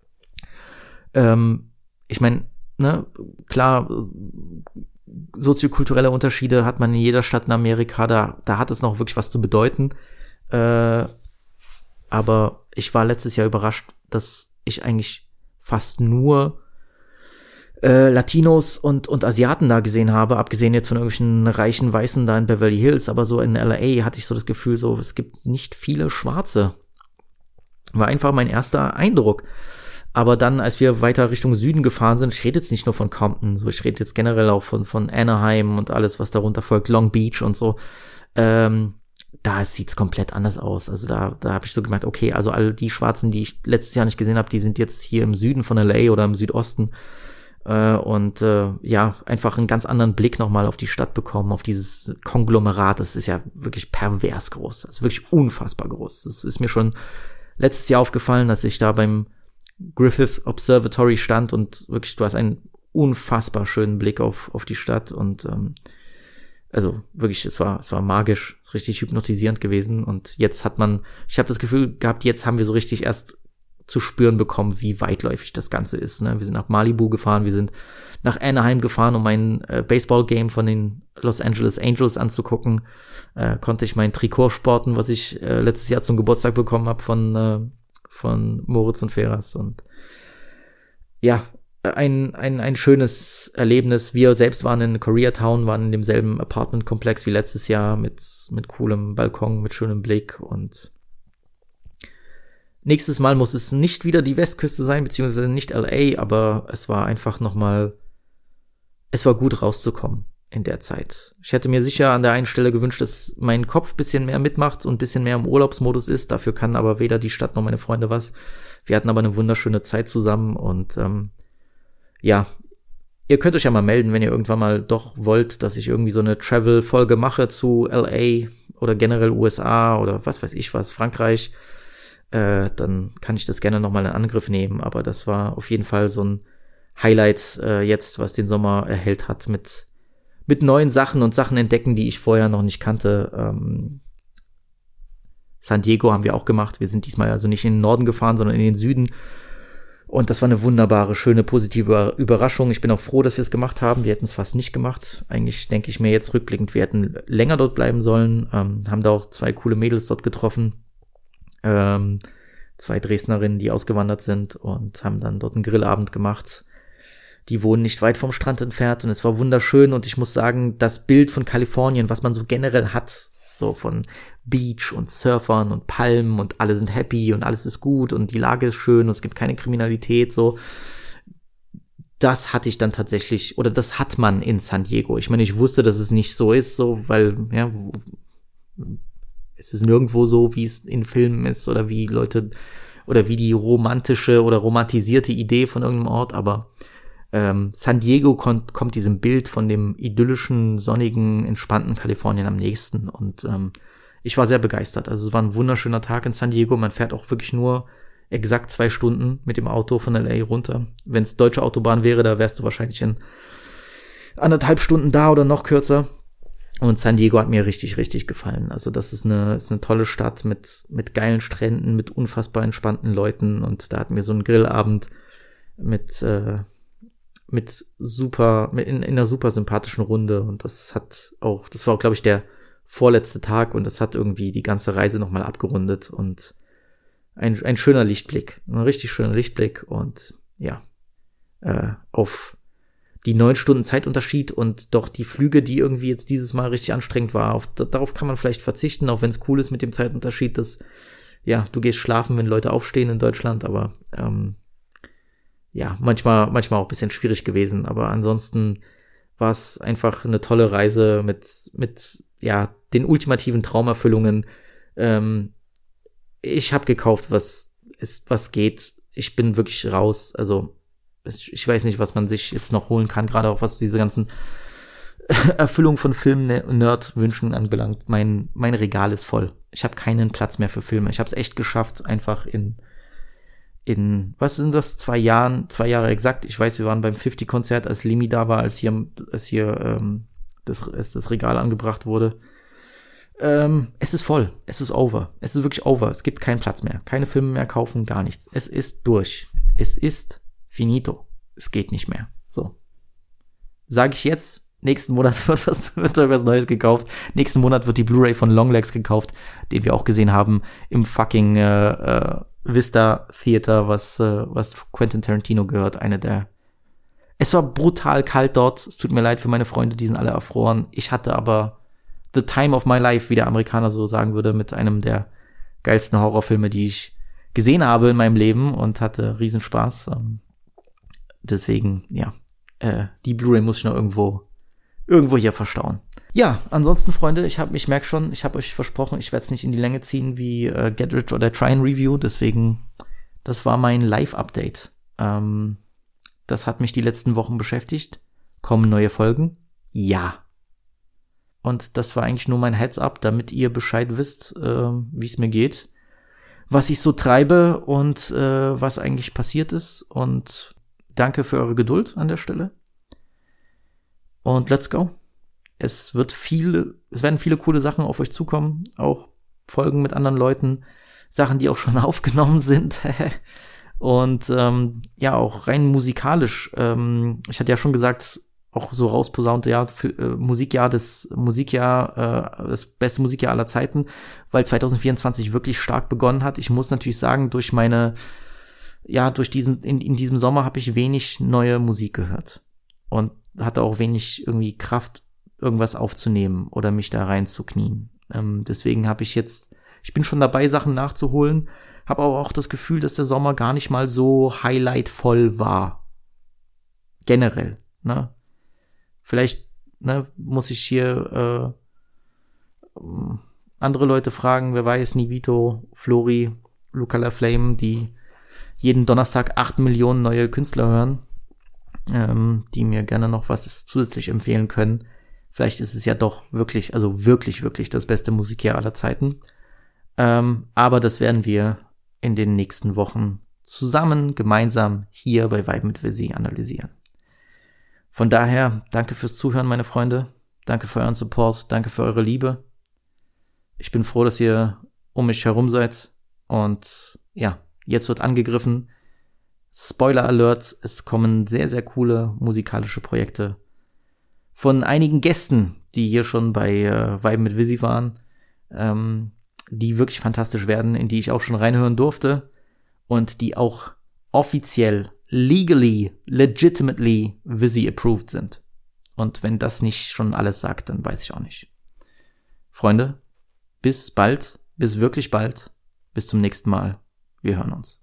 ähm, ich meine, ne, klar, soziokulturelle Unterschiede hat man in jeder Stadt in Amerika, da, da hat es noch wirklich was zu bedeuten. Äh, aber ich war letztes Jahr überrascht, dass ich eigentlich fast nur Äh, Latinos und und Asiaten da gesehen habe, abgesehen jetzt von irgendwelchen reichen Weißen da in Beverly Hills, aber so in L A hatte ich so das Gefühl, so es gibt nicht viele Schwarze. War einfach mein erster Eindruck. Aber dann, als wir weiter Richtung Süden gefahren sind, ich rede jetzt nicht nur von Compton, so ich rede jetzt generell auch von von Anaheim und alles, was darunter folgt, Long Beach und so, ähm, da sieht's komplett anders aus. Also da da habe ich so gemerkt, okay, also all die Schwarzen, die ich letztes Jahr nicht gesehen habe, die sind jetzt hier im Süden von L A oder im Südosten. Und äh, ja, einfach einen ganz anderen Blick nochmal auf die Stadt bekommen, auf dieses Konglomerat. Das ist ja wirklich pervers groß, also wirklich unfassbar groß. Das ist mir schon letztes Jahr aufgefallen, dass ich da beim Griffith Observatory stand und wirklich, du hast einen unfassbar schönen Blick auf auf die Stadt und ähm, also wirklich, es war es war magisch, es ist richtig hypnotisierend gewesen und jetzt hat man, ich habe das Gefühl gehabt, jetzt haben wir so richtig erst zu spüren bekommen, wie weitläufig das Ganze ist. Ne? Wir sind nach Malibu gefahren, wir sind nach Anaheim gefahren, um ein äh, Baseball-Game von den Los Angeles Angels anzugucken. Äh, konnte ich mein Trikot sporten, was ich äh, letztes Jahr zum Geburtstag bekommen habe von äh, von Moritz und Feras. Und ja, ein ein ein schönes Erlebnis. Wir selbst waren in Koreatown, waren in demselben Apartment-Komplex wie letztes Jahr mit mit coolem Balkon, mit schönem Blick und nächstes Mal muss es nicht wieder die Westküste sein, beziehungsweise nicht L A, aber es war einfach nochmal, es war gut rauszukommen in der Zeit. Ich hätte mir sicher an der einen Stelle gewünscht, dass mein Kopf ein bisschen mehr mitmacht und ein bisschen mehr im Urlaubsmodus ist. Dafür kann aber weder die Stadt noch meine Freunde was. Wir hatten aber eine wunderschöne Zeit zusammen und ähm, ja, ihr könnt euch ja mal melden, wenn ihr irgendwann mal doch wollt, dass ich irgendwie so eine Travel-Folge mache zu L A oder generell U S A oder was weiß ich was, Frankreich. Äh, dann kann ich das gerne nochmal in Angriff nehmen, aber das war auf jeden Fall so ein Highlight äh, jetzt, was den Sommer erhellt hat, mit mit neuen Sachen und Sachen entdecken, die ich vorher noch nicht kannte. Ähm, San Diego haben wir auch gemacht, wir sind diesmal also nicht in den Norden gefahren, sondern in den Süden und das war eine wunderbare, schöne, positive Überraschung. Ich bin auch froh, dass wir es gemacht haben, wir hätten es fast nicht gemacht. Eigentlich denke ich mir jetzt rückblickend, wir hätten länger dort bleiben sollen, ähm, haben da auch zwei coole Mädels dort getroffen. Ähm, zwei Dresdnerinnen, die ausgewandert sind und haben dann dort einen Grillabend gemacht. Die wohnen nicht weit vom Strand entfernt und es war wunderschön und ich muss sagen, das Bild von Kalifornien, was man so generell hat, so von Beach und Surfern und Palmen und alle sind happy und alles ist gut und die Lage ist schön und es gibt keine Kriminalität, so, das hatte ich dann tatsächlich, oder das hat man in San Diego. Ich meine, ich wusste, dass es nicht so ist, so, weil, ja, es ist nirgendwo so, wie es in Filmen ist oder wie Leute oder wie die romantische oder romantisierte Idee von irgendeinem Ort, aber ähm, San Diego kommt, kommt diesem Bild von dem idyllischen, sonnigen, entspannten Kalifornien am nächsten und ähm, ich war sehr begeistert. Also es war ein wunderschöner Tag in San Diego, man fährt auch wirklich nur exakt zwei Stunden mit dem Auto von L A runter. Wenn es deutsche Autobahn wäre, da wärst du wahrscheinlich in anderthalb Stunden da oder noch kürzer. Und San Diego hat mir richtig, richtig gefallen. Also das ist eine, ist eine tolle Stadt mit, mit geilen Stränden, mit unfassbar entspannten Leuten. Und da hatten wir so einen Grillabend. mit, äh, mit super, mit in, in einer super sympathischen Runde. Und das hat auch, das war auch, glaube ich, der vorletzte Tag und das hat irgendwie die ganze Reise nochmal abgerundet und ein, ein schöner Lichtblick, ein richtig schöner Lichtblick und ja, äh, auf die neun Stunden Zeitunterschied und doch die Flüge, die irgendwie jetzt dieses Mal richtig anstrengend war, auf, darauf kann man vielleicht verzichten, auch wenn es cool ist mit dem Zeitunterschied, dass, ja, du gehst schlafen, wenn Leute aufstehen in Deutschland, aber ähm, ja, manchmal, manchmal auch ein bisschen schwierig gewesen, aber ansonsten war es einfach eine tolle Reise mit, mit, ja, den ultimativen Traumerfüllungen. Ähm, ich habe gekauft, was ist, was geht. Ich bin wirklich raus, also ich weiß nicht, was man sich jetzt noch holen kann, gerade auch was diese ganzen Erfüllung von Film-Nerd-Wünschen anbelangt. Mein, mein Regal ist voll. Ich habe keinen Platz mehr für Filme. Ich habe es echt geschafft, einfach in, in, was sind das, zwei Jahren, zwei Jahre exakt. Ich weiß, wir waren beim fünfzig-Konzert, als Limi da war, als hier, als hier ähm, das, als das Regal angebracht wurde. Ähm, es ist voll. Es ist over. Es ist wirklich over. Es gibt keinen Platz mehr. Keine Filme mehr kaufen, gar nichts. Es ist durch. Es ist finito. Es geht nicht mehr. So. Sage ich jetzt, nächsten Monat wird was, wird was Neues gekauft. Nächsten Monat wird die Blu-ray von Longlegs gekauft, den wir auch gesehen haben im fucking äh, äh, Vista Theater, was, äh, was Quentin Tarantino gehört. Eine der. Es war brutal kalt dort. Es tut mir leid für meine Freunde, die sind alle erfroren. Ich hatte aber the time of my life, wie der Amerikaner so sagen würde, mit einem der geilsten Horrorfilme, die ich gesehen habe in meinem Leben und hatte Riesenspaß. Ähm, Deswegen, ja, äh, die Blu-ray muss ich noch irgendwo, irgendwo hier verstauen. Ja, ansonsten, Freunde, ich hab, ich merke schon, ich habe euch versprochen, ich werde es nicht in die Länge ziehen wie äh, Get Rich or Die Tryin' Review. Deswegen, das war mein Live-Update. Ähm, das hat mich die letzten Wochen beschäftigt. Kommen neue Folgen? Ja. Und das war eigentlich nur mein Heads-up, damit ihr Bescheid wisst, äh, wie es mir geht, was ich so treibe und äh, was eigentlich passiert ist. Und danke für eure Geduld an der Stelle. Und let's go. Es wird viele, es werden viele coole Sachen auf euch zukommen. Auch Folgen mit anderen Leuten. Sachen, die auch schon aufgenommen sind. Und ähm, ja, auch rein musikalisch. Ähm, ich hatte ja schon gesagt, auch so rausposaunte, ja, für, äh, Musikjahr des Musikjahr, äh, das beste Musikjahr aller Zeiten, weil zwanzig vierundzwanzig wirklich stark begonnen hat. Ich muss natürlich sagen, durch meine ja, durch diesen, in, in diesem Sommer habe ich wenig neue Musik gehört und hatte auch wenig irgendwie Kraft, irgendwas aufzunehmen oder mich da reinzuknien. Ähm, deswegen habe ich jetzt, ich bin schon dabei, Sachen nachzuholen, habe aber auch das Gefühl, dass der Sommer gar nicht mal so highlightvoll war. Generell, ne? Vielleicht, ne, muss ich hier äh, andere Leute fragen, wer weiß, Nivito, Flori, Luca La Flame, die jeden Donnerstag acht Millionen neue Künstler hören, ähm, die mir gerne noch was zusätzlich empfehlen können. Vielleicht ist es ja doch wirklich, also wirklich, wirklich das beste Musikjahr aller Zeiten. Ähm, aber das werden wir in den nächsten Wochen zusammen, gemeinsam hier bei Vibe mit Visi analysieren. Von daher, danke fürs Zuhören, meine Freunde. Danke für euren Support. Danke für eure Liebe. Ich bin froh, dass ihr um mich herum seid. Und ja, jetzt wird angegriffen. Spoiler Alert, es kommen sehr, sehr coole musikalische Projekte von einigen Gästen, die hier schon bei äh, Vibe mit Visi waren, ähm, die wirklich fantastisch werden, in die ich auch schon reinhören durfte und die auch offiziell, legally, legitimately Visi approved sind. Und wenn das nicht schon alles sagt, dann weiß ich auch nicht. Freunde, bis bald, bis wirklich bald, bis zum nächsten Mal. Wir hören uns.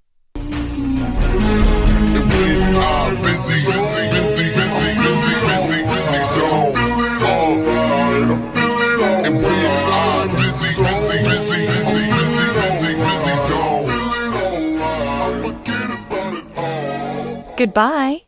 Goodbye.